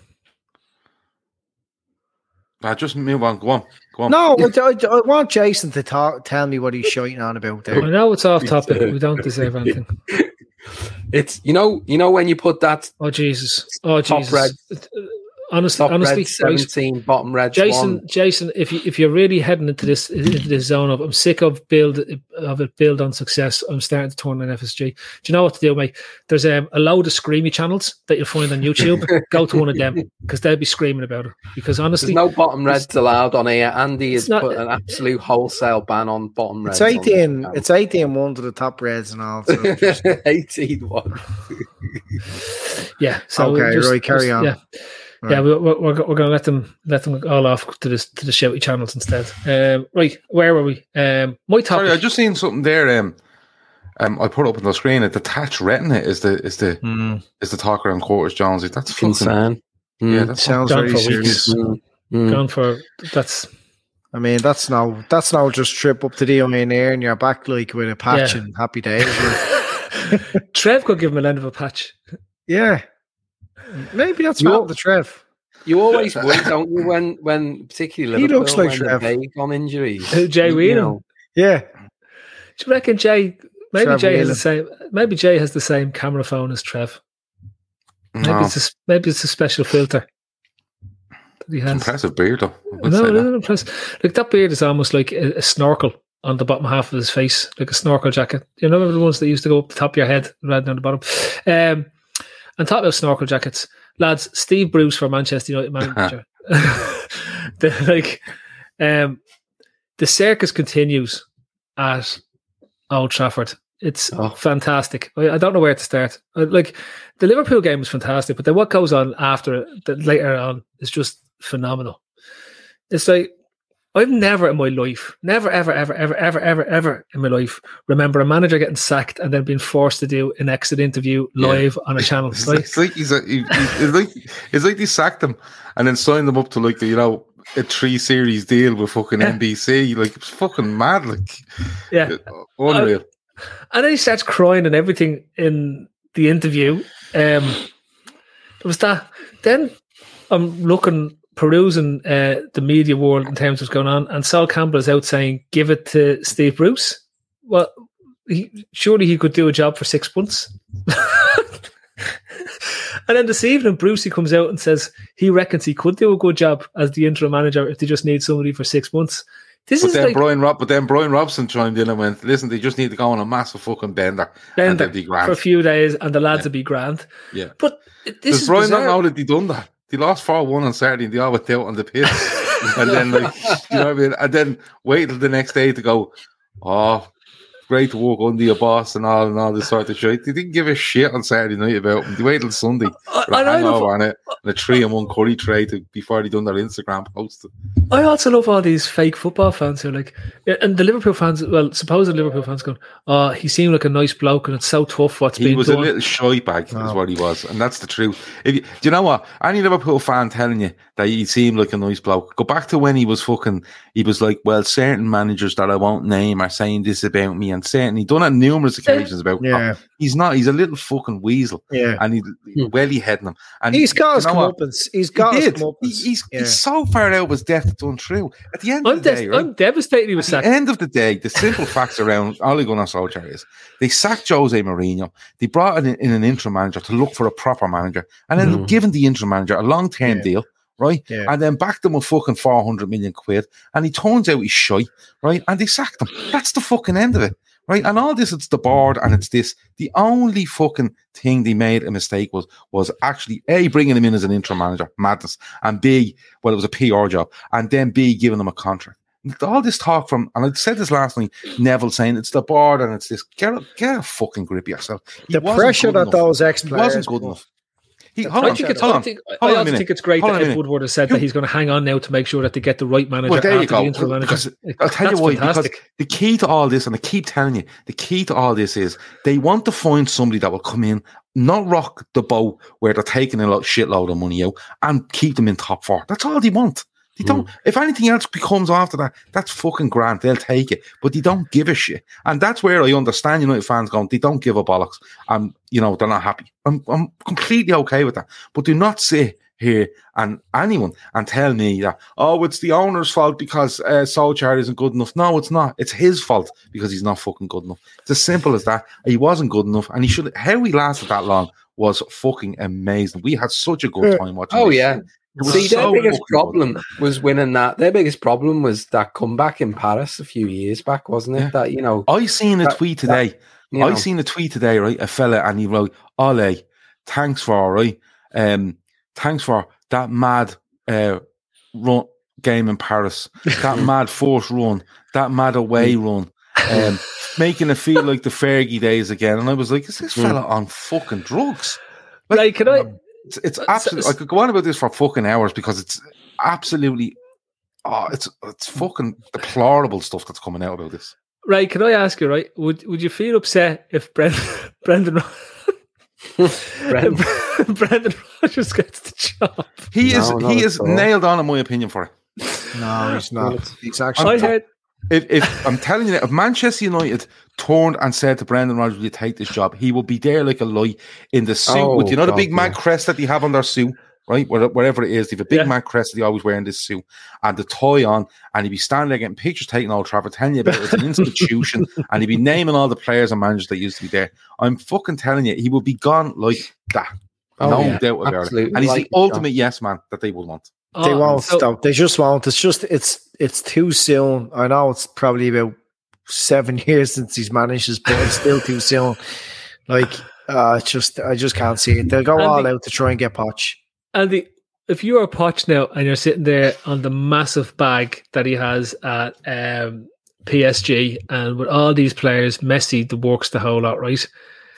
Ah, just move on. Go on. Go on. No, I, I, I want Jason to talk, tell me what he's shouting on about I there. know it's off topic. We don't deserve anything. It's you know you know when you put that Oh Jesus! Oh Top Jesus! red. Honestly, top honestly, red right? seventeen, bottom red Jason, one. Jason, if you if you're really heading into this into this zone of I'm sick of build of it build on success, I'm starting to turn on F S G. Do you know what to do, mate? There's um, a load of screamy channels that you'll find on YouTube. Go to one of them because they'll be screaming about it. Because honestly, There's no bottom reds allowed on here. Andy has it's not- put an absolute wholesale ban on bottom reds. It's on eighteen. this It's eighteen one to the top reds and all. So just, channel. eighteen one. yeah. So Okay, just- right, carry just- on. Yeah. Right. Yeah, we, we're we're, we're going to let them let them all off to this to the shouty channels instead. Um, right, where were we? Um, my topic. Sorry, I just seen something there. Um, um, I put up on the screen. A detached retina is the is the Mm. is the talk around Curtis Jones. Like, that's fucking Insane. Yeah, Mm. that Sounds Gone very for serious. weeks. Mm. Mm. Gone for that's I mean, that's now that's now just trip up to the onion air and you're back like with a patch Yeah. and happy days. Like, Trev could give him an end of a patch. yeah, maybe that's You- what the Trev. You always worry, don't you, when, when particularly He Liverpool, looks like when Trev. they're big on injuries. Who, Jay You Whelan? know, Yeah, Do you reckon Jay? Maybe Trev Jay has Whelan. the same. Maybe Jay has the same camera phone as Trev. Maybe no, it's a, maybe it's a special filter that he has. impressive beard though. I would No, say it that. isn't impressive. Like that beard is almost like a, a snorkel on the bottom half of his face, like a snorkel jacket. You know the ones that used to go up the top of your head rather than the bottom. Um, and talk about snorkel jackets, lads. Steve Bruce for Manchester United manager. the, like, um, the circus continues at Old Trafford. It's Oh. fantastic. I, I don't know where to start. I, like the Liverpool game was fantastic, but then what goes on after it, that later on is just phenomenal. It's like I've never in my life, never, ever, ever, ever, ever, ever, ever in my life remember a manager getting sacked and then being forced to do an exit interview live on a channel. It's, Right? it's like he's a, he, he- it's like it's like they sacked him and then signed him up to like the, you know, a three series deal with fucking Yeah. N B C. Like, it's fucking mad. Like, Yeah. unreal. And then he starts crying and everything in the interview. Um, there was that. Then I'm looking, perusing uh, the media world in terms of what's going on, and Sol Campbell is out saying, "Give it to Steve Bruce." Well, he, surely he could do a job for six months. And then this evening, Brucey comes out and says he reckons he could do a good job as the interim manager if they just need somebody for six months. This But is then like Brian Rob, but then Brian Robson chimed in and went, "Listen, they just need to go on a massive fucking bender, and bender they'll be grand." for a few days, and the lads Yeah. will be grand. Yeah. But this Does is Brian bizarre. not know that they done that? They lost four one on Saturday and they all went out on the pitch. And then, like, you know what I mean? And then wait till the next day to go, oh, great to walk under your boss and all and all this sort of shit. They didn't give a shit on Saturday night about them. They waited till Sunday I, for a I, love, hangover on it and a three and one curry tray to, before they done their Instagram post. I also love all these fake football fans who are like, and the Liverpool fans, well, supposed Liverpool fans going, oh, he seemed like a nice bloke and it's so tough what's He being was done. a little shy bag, is Wow. what he was, and that's the truth. If you, do you know what? Any Liverpool fan telling you that he seemed like a nice bloke, go back to when he was fucking. He was like, well, certain managers that I won't name are saying this about me, and certain he done it on numerous occasions about. Yeah. He's not. He's a little fucking weasel, yeah. and he welly heading him. And He's got his you know what? comeuppance. He's He got his did. He- comeuppance. he's, Yeah. he's so far out of his depth, it's untrue. At the end I'm, of the des- day, right? I'm devastated he was At sacked. the end of the day, the simple facts around Ole Gunnar Solskjaer is they sacked Jose Mourinho. They brought in, in an interim manager to look for a proper manager, and then Mm. given the interim manager a long term Yeah. deal, right? Yeah. And then backed them with fucking four hundred million quid, and he turns out he's shy, right? And they sacked him. That's the fucking end of it, right? And all this, it's the board, and it's this. The only fucking thing they made a mistake was was actually A, bringing him in as an interim manager, madness, and B, well, it was a P R job, and then B, giving him a contract. All this talk from, and I said this last night, Neville saying it's the board and it's this. Get a, get a fucking grip of yourself. He The wasn't pressure good that enough. those ex He players wasn't good enough. He, hold I on, think it's. hold I, on. think, Hold I on a also minute. think it's great Hold that on a Ed minute. Woodward has said that he's going to hang on now to make sure that they get the right manager Well, there you after go. the interim manager. Because I'll tell That's you why. fantastic. Because the key to all this, and I keep telling you, the key to all this is they want to find somebody that will come in, not rock the boat where they're taking a lot, shitload of money out, and keep them in top four. That's all they want. They don't. Hmm. If anything else becomes after that, that's fucking grand. They'll take it, but they don't give a shit. And that's where I understand United fans going. They don't give a bollocks. And you know they're not happy. I'm I'm completely okay with that. But do not sit here and anyone and tell me that, oh, it's the owner's fault because uh, Solskjaer isn't good enough. No, it's not. It's his fault because he's not fucking good enough. It's as simple as that. He wasn't good enough, and he should. How he lasted that long was fucking amazing. We had such a good time watching. Oh this yeah. shit. It was See, so their biggest fucking good. problem was winning that. Their biggest problem was that comeback in Paris a few years back, wasn't it? Yeah. That, you know, I seen a that- tweet today. you I know. seen a tweet today, right? A fella, and he wrote, "Ole, thanks for right, um, thanks for that mad uh run game in Paris, that mad first run, that mad away run, um, making it feel like the Fergie days again." And I was like, "Is this fella on fucking drugs?" Like, can I? It's, it's absolutely. I could go on about this for fucking hours because it's absolutely. Oh, it's it's fucking deplorable stuff that's coming out about this. Right? Can I ask you? Right? Would Would you feel upset if Brent, Brendan Brendan Brendan Rodgers gets the job? He is. No, he is nailed on, in my opinion, for it. No, he's not. He's actually. I heard. If, if I'm telling you, if Manchester United turned and said to Brendan Rodgers, "Will you take this job?" He will be there like a light in the suit oh, with you know God, the big yeah. man crest that they have on their suit, right? Wherever it is, they have a big yeah. man crest that they always wear in this suit and the tie on, and he'd be standing there getting pictures taken all Trafford, telling you about it. It's an institution, and he'd be naming all the players and managers that used to be there. I'm fucking telling you, he will be gone like that. Oh, no yeah. doubt about Absolutely. it. And he's like the ultimate John. yes man that they will want. Oh, they won't so, stop. They just won't. It's just it's it's too soon. I know it's probably about seven years since he's managed his, but it's still too soon. Like, uh, it's just I just can't see it. They'll go all the, out to try and get Poch. And the, if you are Poch now and you're sitting there on the massive bag that he has at um, P S G, and with all these players, Messi, the works the whole lot, right?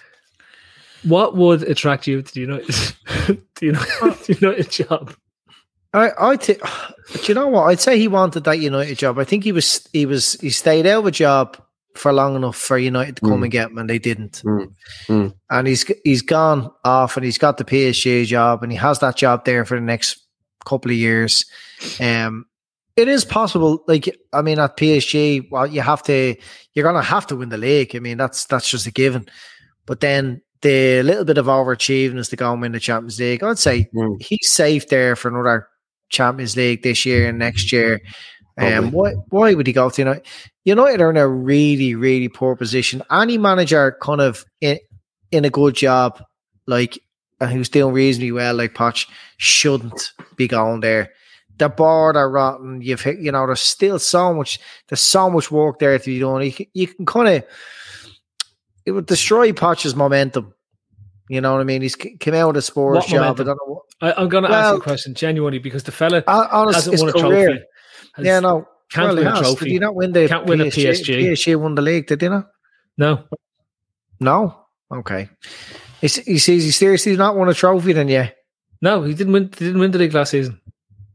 What would attract you to the United? do you know? Do you know a job? I, I think, do you know what? I'd say he wanted that United job. I think he was, he was, he stayed out of a job for long enough for United to come mm. and get him, and they didn't. Mm. Mm. And he's he's gone off, and he's got the P S G job, and he has that job there for the next couple of years. Um, it is possible. Like, I mean, at P S G, well, you have to, you're gonna have to win the league. I mean, that's that's just a given. But then the little bit of overachieving is to go and win the Champions League. I'd say mm. he's safe there for another Champions League this year and next year. Um, why why would he go to United? United are in a really, really poor position. Any manager kind of in, in a good job, like, and who's doing reasonably well, like Poch, shouldn't be going there. The board are rotten. You've hit, you know, there's still so much, there's so much work there to be done. You can, you can kind of, it would destroy Poch's momentum. You know what I mean? He's came out of the sports what job. I don't know what, I, I'm going to well, ask you a question genuinely, because the fella honest, hasn't won a career. trophy. Has, yeah, no, can't well, win has. a trophy. Did he not win the can't win P S G? a P S G? P S G won the league, did he not? No, no. Okay. He, he says he seriously not won a trophy then, yeah. No, he didn't win. He didn't win the league last season,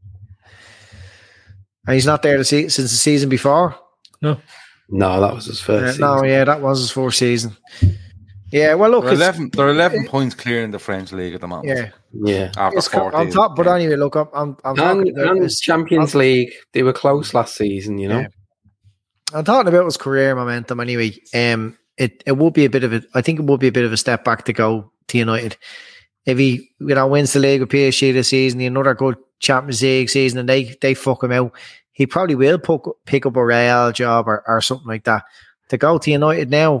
and he's not there to see since the season before. No, no, that was his first. Uh, no, yeah, that was his fourth season. Yeah, well, look, they're eleven. They're eleven it, points clear in the French league at the moment. Yeah, yeah. After fourteen, on top, but anyway, look, I'm, I'm, I'm talking and, about and his Champions I'm, League. They were close last season, you know. Yeah. I'm talking about his career momentum. Anyway, um, it it would be a bit of a. I think it would be a bit of a step back to go to United if he, you know, wins the league with P S G this season, another good Champions League season, and they they fuck him out. He probably will pick, pick up a Real job or, or something like that. To go to United now,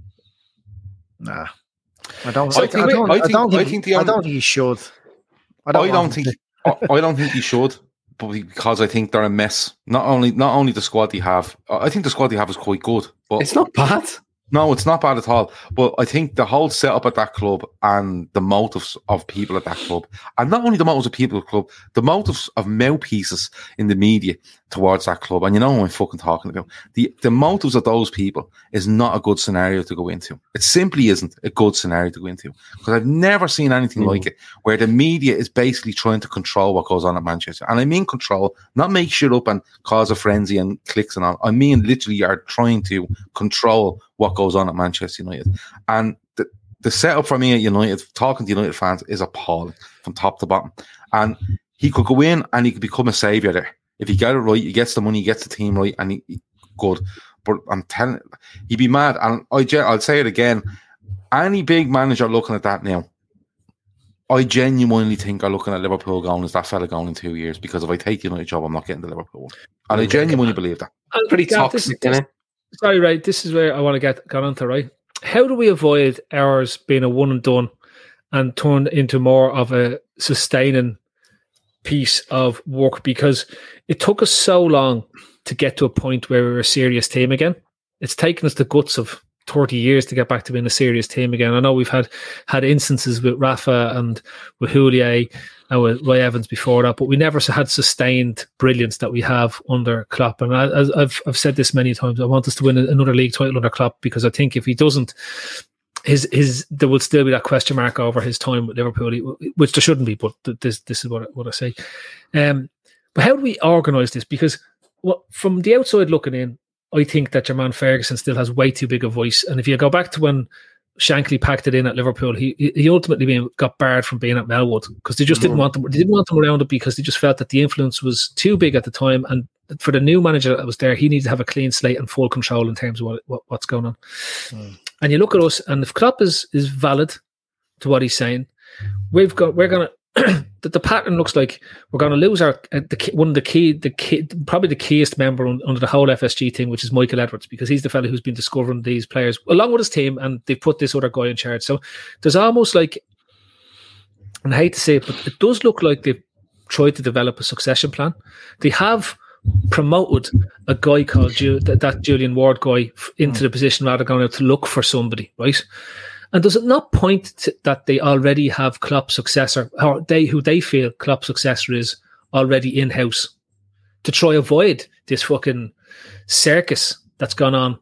nah. I don't. I, I, think, I don't. I, think, I don't think. I, think the, I don't think he should. I don't, I don't think. I, I don't think he should, but because I think they're a mess. Not only, not only the squad they have. I think the squad they have is quite good, but it's not bad. No, it's not bad at all. But I think the whole setup at that club and the motives of people at that club, and not only the motives of people at the club, the motives of mouthpieces in the media towards that club. And you know what I'm fucking talking about. The the motives of those people is not a good scenario to go into. It simply isn't a good scenario to go into. Because I've never seen anything mm. like it, where the media is basically trying to control what goes on at Manchester. And I mean control, not make shit up and cause a frenzy and clicks and all. I mean literally are trying to control what goes on at Manchester United. And the, the setup for me at United, talking to United fans, is appalling from top to bottom. And he could go in and he could become a saviour there. If he got it right, he gets the money, he gets the team right, and he, he good. But I'm telling you, he'd be mad. And I, I'll say it again, any big manager looking at that now, I genuinely think are looking at Liverpool going, is that fella going in two years? Because if I take the United job, I'm not getting the Liverpool one. And I genuinely believe that. And pretty yeah, toxic, this, isn't it? Sorry, right. This is where I want to get got onto, right? How do we avoid ours being a one and done and turn into more of a sustaining piece of work? Because it took us so long to get to a point where we were a serious team again. It's taken us the guts of thirty years to get back to being a serious team again. I know we've had had instances with Rafa and with Houllier and with Roy Evans before that, but we never had sustained brilliance that we have under Klopp. And I, I've I've said this many times. I want us to win another league title under Klopp, because I think if he doesn't, his his there will still be that question mark over his time with Liverpool, which there shouldn't be. But this this is what I, what I say. Um, but how do we organise this? Because well, from the outside looking in, I think that Jermaine Ferguson still has way too big a voice. And if you go back to when Shankly packed it in at Liverpool, he he ultimately being, got barred from being at Melwood because they just mm-hmm. didn't want them. They didn't want them around it because they just felt that the influence was too big at the time. And for the new manager that was there, he needed to have a clean slate and full control in terms of what, what what's going on. Mm. And you look at us, and if Klopp is is valid to what he's saying, we've got we're gonna the, the pattern looks like we're gonna lose our uh, the one of the key the key probably the keyest member on, under the whole F S G thing, which is Michael Edwards, because he's the fellow who's been discovering these players along with his team, and they've put this other guy in charge. So there's almost like, and I hate to say it, but it does look like they've tried to develop a succession plan. They have promoted a guy called Ju- that, that Julian Ward guy into mm. the position rather than going out to look for somebody, right? And does it not point to that they already have Klopp's successor, or they who they feel Klopp's successor is already in house, to try avoid this fucking circus that's gone on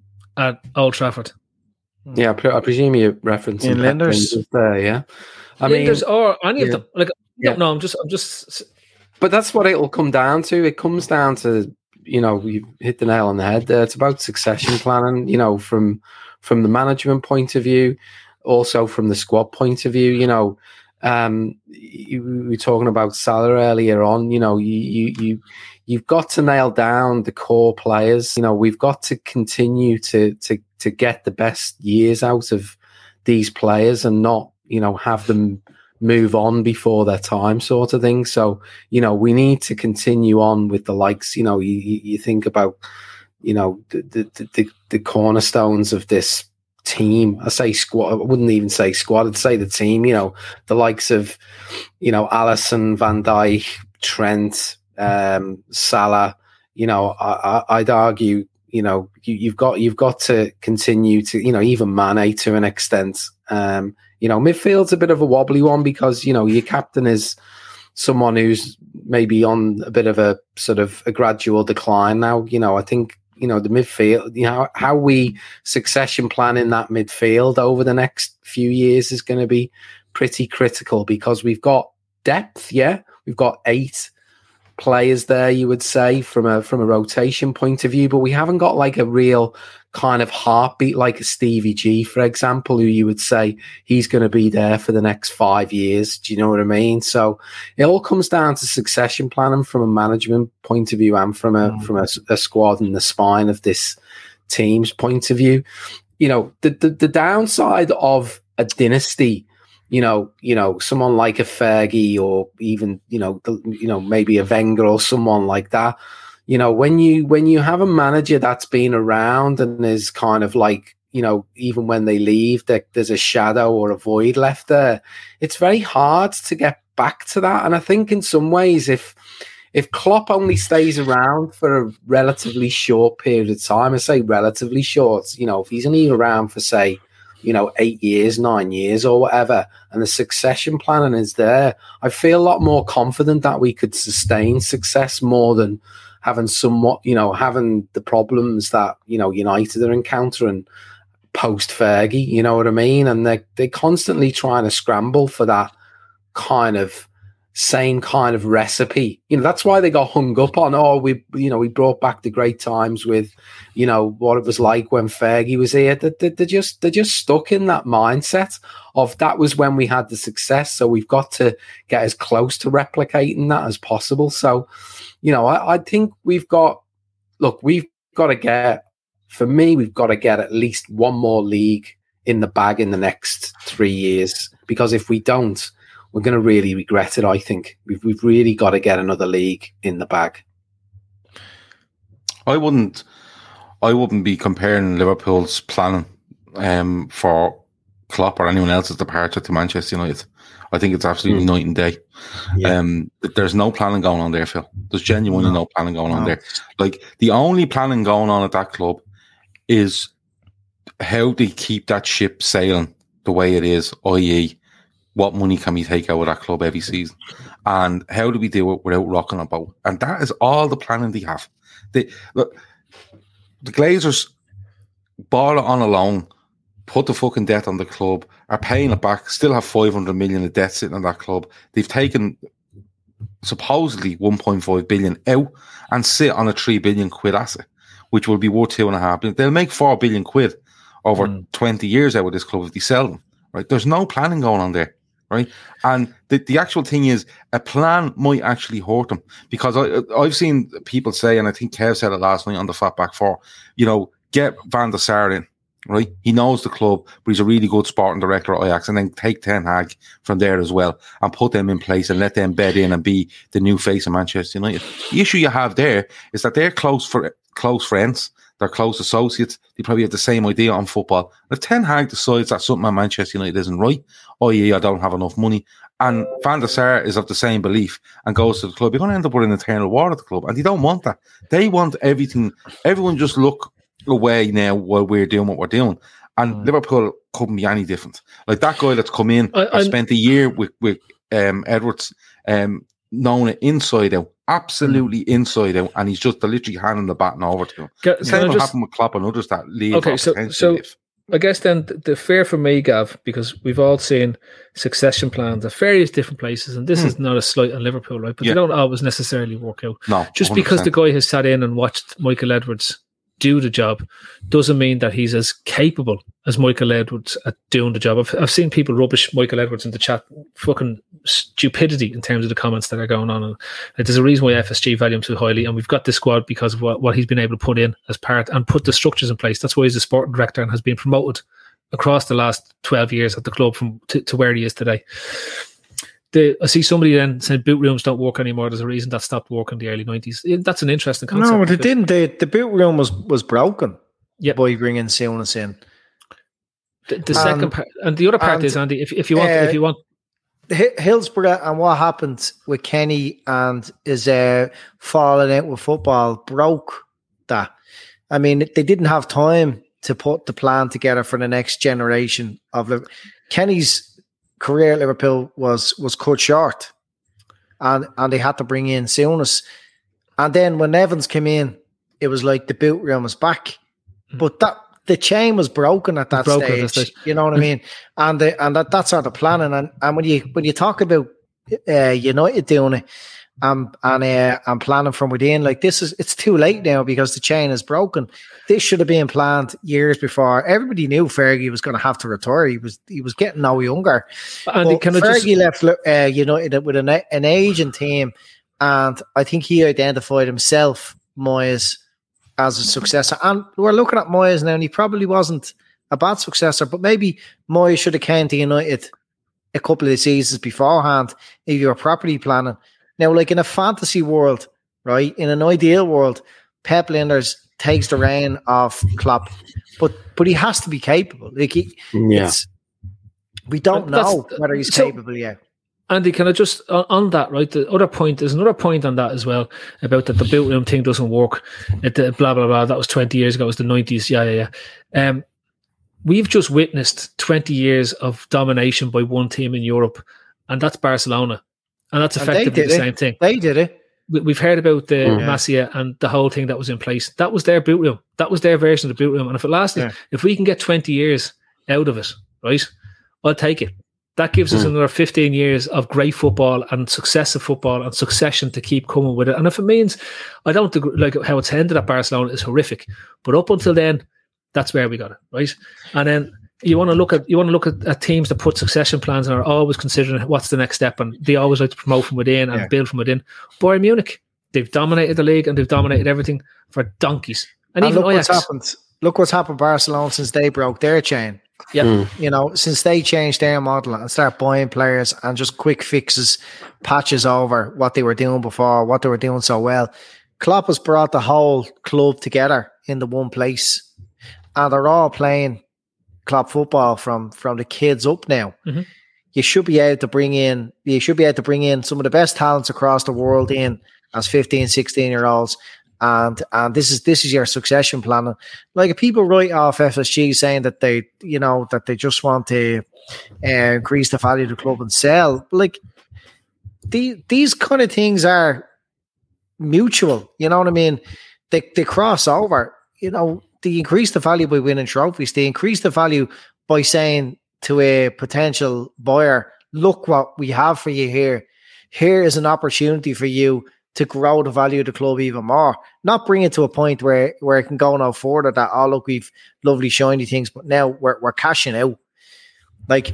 at Old Trafford? Yeah, I, pre- I presume you're referencing in Linders there. Yeah, I Linders mean, or any yeah. of them. Like, yeah. no, no, I'm just, I'm just. But that's what it'll come down to. It comes down to, you know, you hit the nail on the head there. It's about succession planning, you know, from from the management point of view, also from the squad point of view. You know, um, you, we were talking about Salah earlier on. You know, you you you you've got to nail down the core players. You know, we've got to continue to to to get the best years out of these players and not, you know, have them move on before their time, sort of thing. So, you know, we need to continue on with the likes. You know, you, you think about, you know, the, the the the cornerstones of this team. I say squad. I wouldn't even say squad. I'd say the team. You know, the likes of, you know, Alisson, Van Dijk, Trent, um, Salah. You know, I, I, I'd argue, you know, you, you've got you've got to continue to, you know, even Mane to an extent. Um, You know, midfield's a bit of a wobbly one because, you know, your captain is someone who's maybe on a bit of a sort of a gradual decline now. You know, I think, you know, the midfield, you know, how we succession plan in that midfield over the next few years is going to be pretty critical because we've got depth, yeah. We've got eight players there, you would say, from a from a rotation point of view, but we haven't got like a real kind of heartbeat like a Stevie G, for example, who you would say he's going to be there for the next five years. Do you know what I mean? So it all comes down to succession planning from a management point of view and from a mm. from a, a squad and the spine of this team's point of view. You know, the, the the downside of a dynasty, you know, you know, someone like a Fergie or even, you know, the, you know, maybe a Wenger or someone like that. You know, when you when you have a manager that's been around and is kind of like, you know, even when they leave, there, there's a shadow or a void left there. It's very hard to get back to that. And I think in some ways, if if Klopp only stays around for a relatively short period of time, I say relatively short, you know, if he's only around for, say, you know, eight years, nine years or whatever, and the succession planning is there, I feel a lot more confident that we could sustain success more than having somewhat, you know, having the problems that, you know, United are encountering post Fergie, you know what I mean? And they're, they're constantly trying to scramble for that kind of same kind of recipe. You know, that's why they got hung up on, oh, we, you know, we brought back the great times with, you know, what it was like when Fergie was here. They, they, they're just, they're just stuck in that mindset of that was when we had the success. So we've got to get as close to replicating that as possible. So, you know, I, I think we've got, look, we've got to get, for me, we've got to get at least one more league in the bag in the next three years. Because if we don't, we're going to really regret it, I think. We've, we've really got to get another league in the bag. I wouldn't I wouldn't be comparing Liverpool's planning um, for Klopp or anyone else's departure to Manchester United. I think it's absolutely mm. night and day. Yeah. Um, there's no planning going on there, Phil. There's genuinely no, no planning going no. on there. Like, the only planning going on at that club is how they keep that ship sailing the way it is, that is, what money can we take out of that club every season? And how do we do it without rocking a boat? And that is all the planning they have. They, look, the Glazers bought it on a loan put the fucking debt on the club, are paying it back, still have five hundred million of debt sitting on that club. They've taken supposedly one point five billion out and sit on a three billion quid asset, which will be worth two and a half billion. They'll make four billion quid over mm. twenty years out of this club if they sell them, right? There's no planning going on there, right? And the, the actual thing is, a plan might actually hurt them, because I, I've seen people say, and I think Kev said it last night on the Fatback Four, you know, get Van der Sar in, right? He knows the club, but he's a really good sporting director at Ajax, and then take Ten Hag from there as well and put them in place and let them bed in and be the new face of Manchester United. The issue you have there is that they're close for close friends, they're close associates, they probably have the same idea on football. If Ten Hag decides that something at Manchester United isn't right, that is I don't have enough money, and Van der Sar is of the same belief and goes to the club, you're going to end up with an eternal war at the club, and they don't want that. They want everything, everyone just look away now while we're doing what we're doing. And mm. Liverpool couldn't be any different. Like that guy that's come in, I, I spent a year with, with um, Edwards, um, knowing it inside out, absolutely mm. inside out, and he's just literally handing the baton over to him. Get, the same will just happen with Klopp and others that leave. Okay, so, so leave. I guess then the fear for me, Gav, because we've all seen succession plans at various different places, and this mm. is not a slight on Liverpool, right? But yeah. they don't always necessarily work out. No, just one hundred percent. Because the guy has sat in and watched Michael Edwards do the job doesn't mean that he's as capable as Michael Edwards at doing the job. I've, I've seen people rubbish Michael Edwards in the chat, fucking stupidity in terms of the comments that are going on. And there's a reason why F S G value him so highly, and we've got this squad because of what, what he's been able to put in as part and put the structures in place. That's why he's a sporting director and has been promoted across the last twelve years at the club from to, to where he is today. The, I see somebody then saying boot rooms don't work anymore. There's a reason that stopped working in the early nineties. That's an interesting concept. No, but it didn't. The, the boot room was, was broken yep. by bringing Souness in. The, the um, second part, and the other part is, Andy, if, if you want, uh, if you want, Hillsborough and what happened with Kenny and his uh, falling out with football broke that. I mean, they didn't have time to put the plan together for the next generation of Liverpool. Kenny's career at Liverpool was was cut short, and and they had to bring in Souness. And then when Evans came in, it was like the boot room was back, but that the chain was broken at that, broken stage, at that stage. You know what I mean? And the, and that that's sort of planning. And and when you when you talk about uh, United doing it, um, and uh, and planning from within, like this is it's too late now because the chain is broken. This should have been planned years before. Everybody knew Fergie was going to have to retire. He was he was getting no younger. And can Fergie just... left uh, United with an an aging team, and I think he identified himself, Moyes, as a successor. And we're looking at Moyes now, and he probably wasn't a bad successor, but maybe Moyes should have came to United a couple of seasons beforehand if you were properly planning. Now, like in a fantasy world, right, in an ideal world, Pep Linders takes the reign of Klopp, but but he has to be capable. Like he, yeah. it's, we don't That's, know whether he's so, capable yet. Andy, can I just on, on that, right? The other point, there's another point on that as well about that the boot room thing doesn't work. It, the blah blah blah. That was twenty years ago. It was the nineties. Yeah, yeah, yeah. Um, we've just witnessed twenty years of domination by one team in Europe, and that's Barcelona, and that's effectively and the it. same thing. They did it. We've heard about the yeah. Masia and the whole thing that was in place. That was their boot room. That was their version of the boot room. And if it lasted, yeah. if we can get twenty years out of it, right, I'll take it. That gives mm. us another fifteen years of great football and successive football and succession to keep coming with it. And if it means, I don't agree, like how it's ended at Barcelona is horrific, but up until then, that's where we got it, right? And then you want to look at you want to look at, at teams that put succession plans and are always considering what's the next step, and they always like to promote from within and yeah. build from within. Bayern Munich, they've dominated the league and they've dominated everything for donkeys. And, and even look Ajax. what's happened. Look what's happened to Barcelona since they broke their chain. Yeah, mm. you know, since they changed their model and start buying players and just quick fixes, patches over what they were doing before, what they were doing so well. Klopp has brought the whole club together in the one place, and they're all playing club football from from the kids up now. Mm-hmm. You should be able to bring in you should be able to bring in some of the best talents across the world in as fifteen, sixteen year olds, and and this is this is your succession planning. Like if people write off F S G saying that they you know that they just want to uh, increase the value of the club and sell, like the, these kind of things are mutual. You know what I mean? They they cross over. You know. They increase the value by winning trophies. They increase the value by saying to a potential buyer, look what we have for you here. Here is an opportunity for you to grow the value of the club even more. Not bring it to a point where, where it can go no further that, oh, look, we've lovely shiny things, but now we're we're cashing out. Like,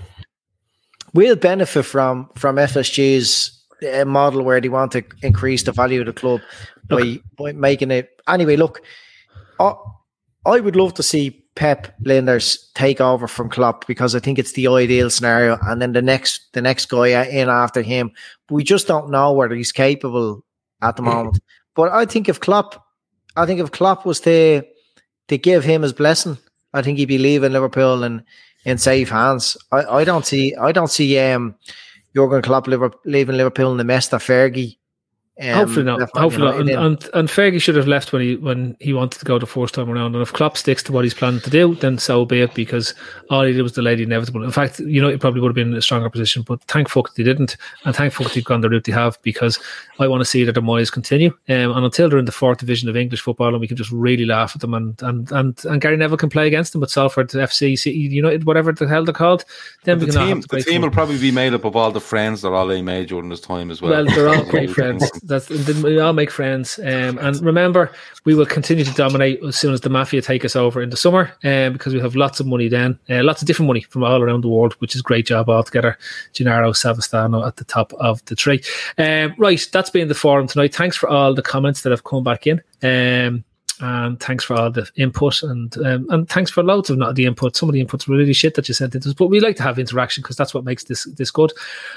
we'll benefit from, from F S G's uh, model where they want to increase the value of the club by, by making it. Anyway, look, I, I would love to see Pep Linders take over from Klopp because I think it's the ideal scenario, and then the next the next guy in after him. But we just don't know whether he's capable at the moment. But I think if Klopp, I think if Klopp was to to give him his blessing, I think he'd be leaving Liverpool in, in safe hands. I, I don't see I don't see um Jurgen Klopp leaving Liverpool in the mess that Fergie. Um, Hopefully not. Hopefully not. And, and and Fergie should have left when he when he wanted to go the first time around. And if Klopp sticks to what he's planning to do, then so be it. Because all he did was delay the inevitable. In fact, you know, he probably would have been in a stronger position. But thank fuck they didn't, and thank fuck they've gone the route they have. Because I want to see that the Moyes continue. Um, and until they're in the fourth division of English football, and we can just really laugh at them, and and and, and Gary Neville can play against them at Salford F C, United, whatever the hell they're called. Then the we can team, have the team will probably be made up of all the friends that Ollie made during his time as well. Well, they're all great friends. That's we all make friends. Um, and remember, we will continue to dominate as soon as the Mafia take us over in the summer, um, because we have lots of money then, uh, lots of different money from all around the world, which is a great job altogether. Gennaro Savastano at the top of the tree. Um, right, that's been the forum tonight. Thanks for all the comments that have come back in. Um, And thanks for all the input, and um, and thanks for loads of not the input. Some of the inputs were really shit that you sent into us, but we like to have interaction because that's what makes this this good.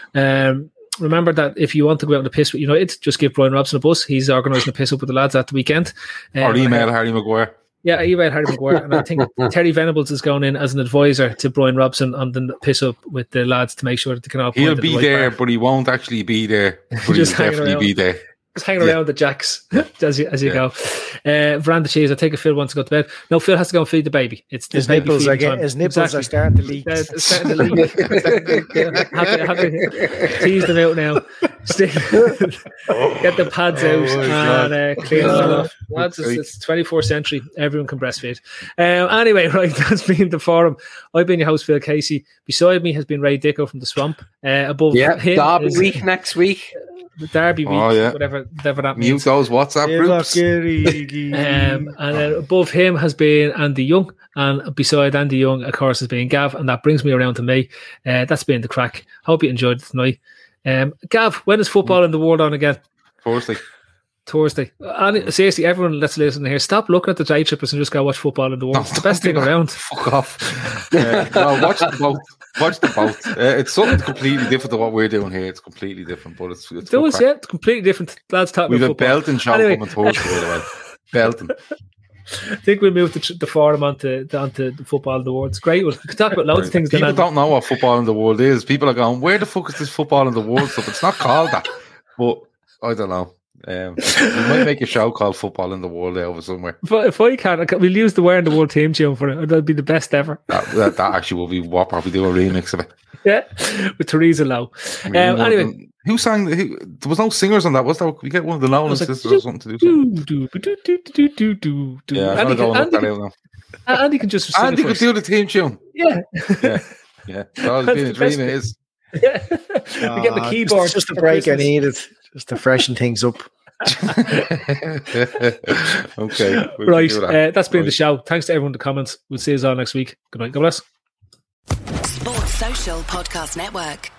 Um, remember that if you want to go out on the piss with United, just give Brian Robson a buzz. He's organising a piss up with the lads at the weekend. Um, or email Harry Maguire. Yeah, email Harry Maguire. And I think Terry Venables is going in as an advisor to Brian Robson on the piss up with the lads to make sure that they can all. He'll be the right there, bar. But he won't actually be there. But he'll definitely around. be there. Just hanging around yeah. the jacks as you as you yeah. go. Uh, Veranda cheese. I take it Phil wants to go to bed. No, Phil has to go and feed the baby. It's his nipples are getting, his nipples exactly. are starting to leak. Uh, starting to leak. have, to, have to tease them out now. Get the pads out oh and uh, clean them off. Lads, it's, it's twenty-fourth century. Everyone can breastfeed. Um, anyway, right, that's been the forum. I've been your host, Phil Casey. Beside me has been Ray Dicko from the Swamp. Uh, above yeah, him Derby is, week next week. The Derby week, oh, yeah. whatever, whatever that means. Mute those WhatsApp groups. um, and then above him has been Andy Young, and beside Andy Young, of course, has been Gav, and that brings me around to me. Uh, that's been the crack. Hope you enjoyed it tonight. Um, Gav, when is football in the world on again? Thursday. Thursday. And seriously, everyone let's listen here. Stop looking at the day trippers and just go watch football in the world. No, it's the best thing around. Fuck off. uh, no, watch the boat. Watch the boat. Uh, it's something completely different to what we're doing here. It's completely different, but it's it's. It was, yeah, it's completely different. Lads talking We've about a belting show anyway. Coming Thursday, by the way. Belting. I think we'll move the, the forum onto, onto the football in the world. It's great. We can talk about loads right. of things. People don't know what football in the world is. People are going, where the fuck is this football in the world stuff? It's not called that. But I don't know. Um, we might make a show called Football in the World over somewhere. If, if I can, we'll use the Where in the World team tune for it. That'll be the best ever. That, that, that actually will be what probably do a remix of it. Yeah, with Theresa Lowe. Um, anyway, who sang? Who, there was no singers on that. Was there? We get one of the Nolan sisters or something to do. do, do, do, do, do, do, do, do. Yeah, I'm Andy, go can, Andy, that out now. Andy can just. Andy could do the team tune. Yeah, yeah, yeah. That's been a dream. It is. Yeah, we get the keyboard. It's just a break I needed, just to freshen things up. Okay, right. That. Uh, that's been right. the show. Thanks to everyone in the comments. We'll see you all next week. Good night. God bless. Sports Social Podcast Network.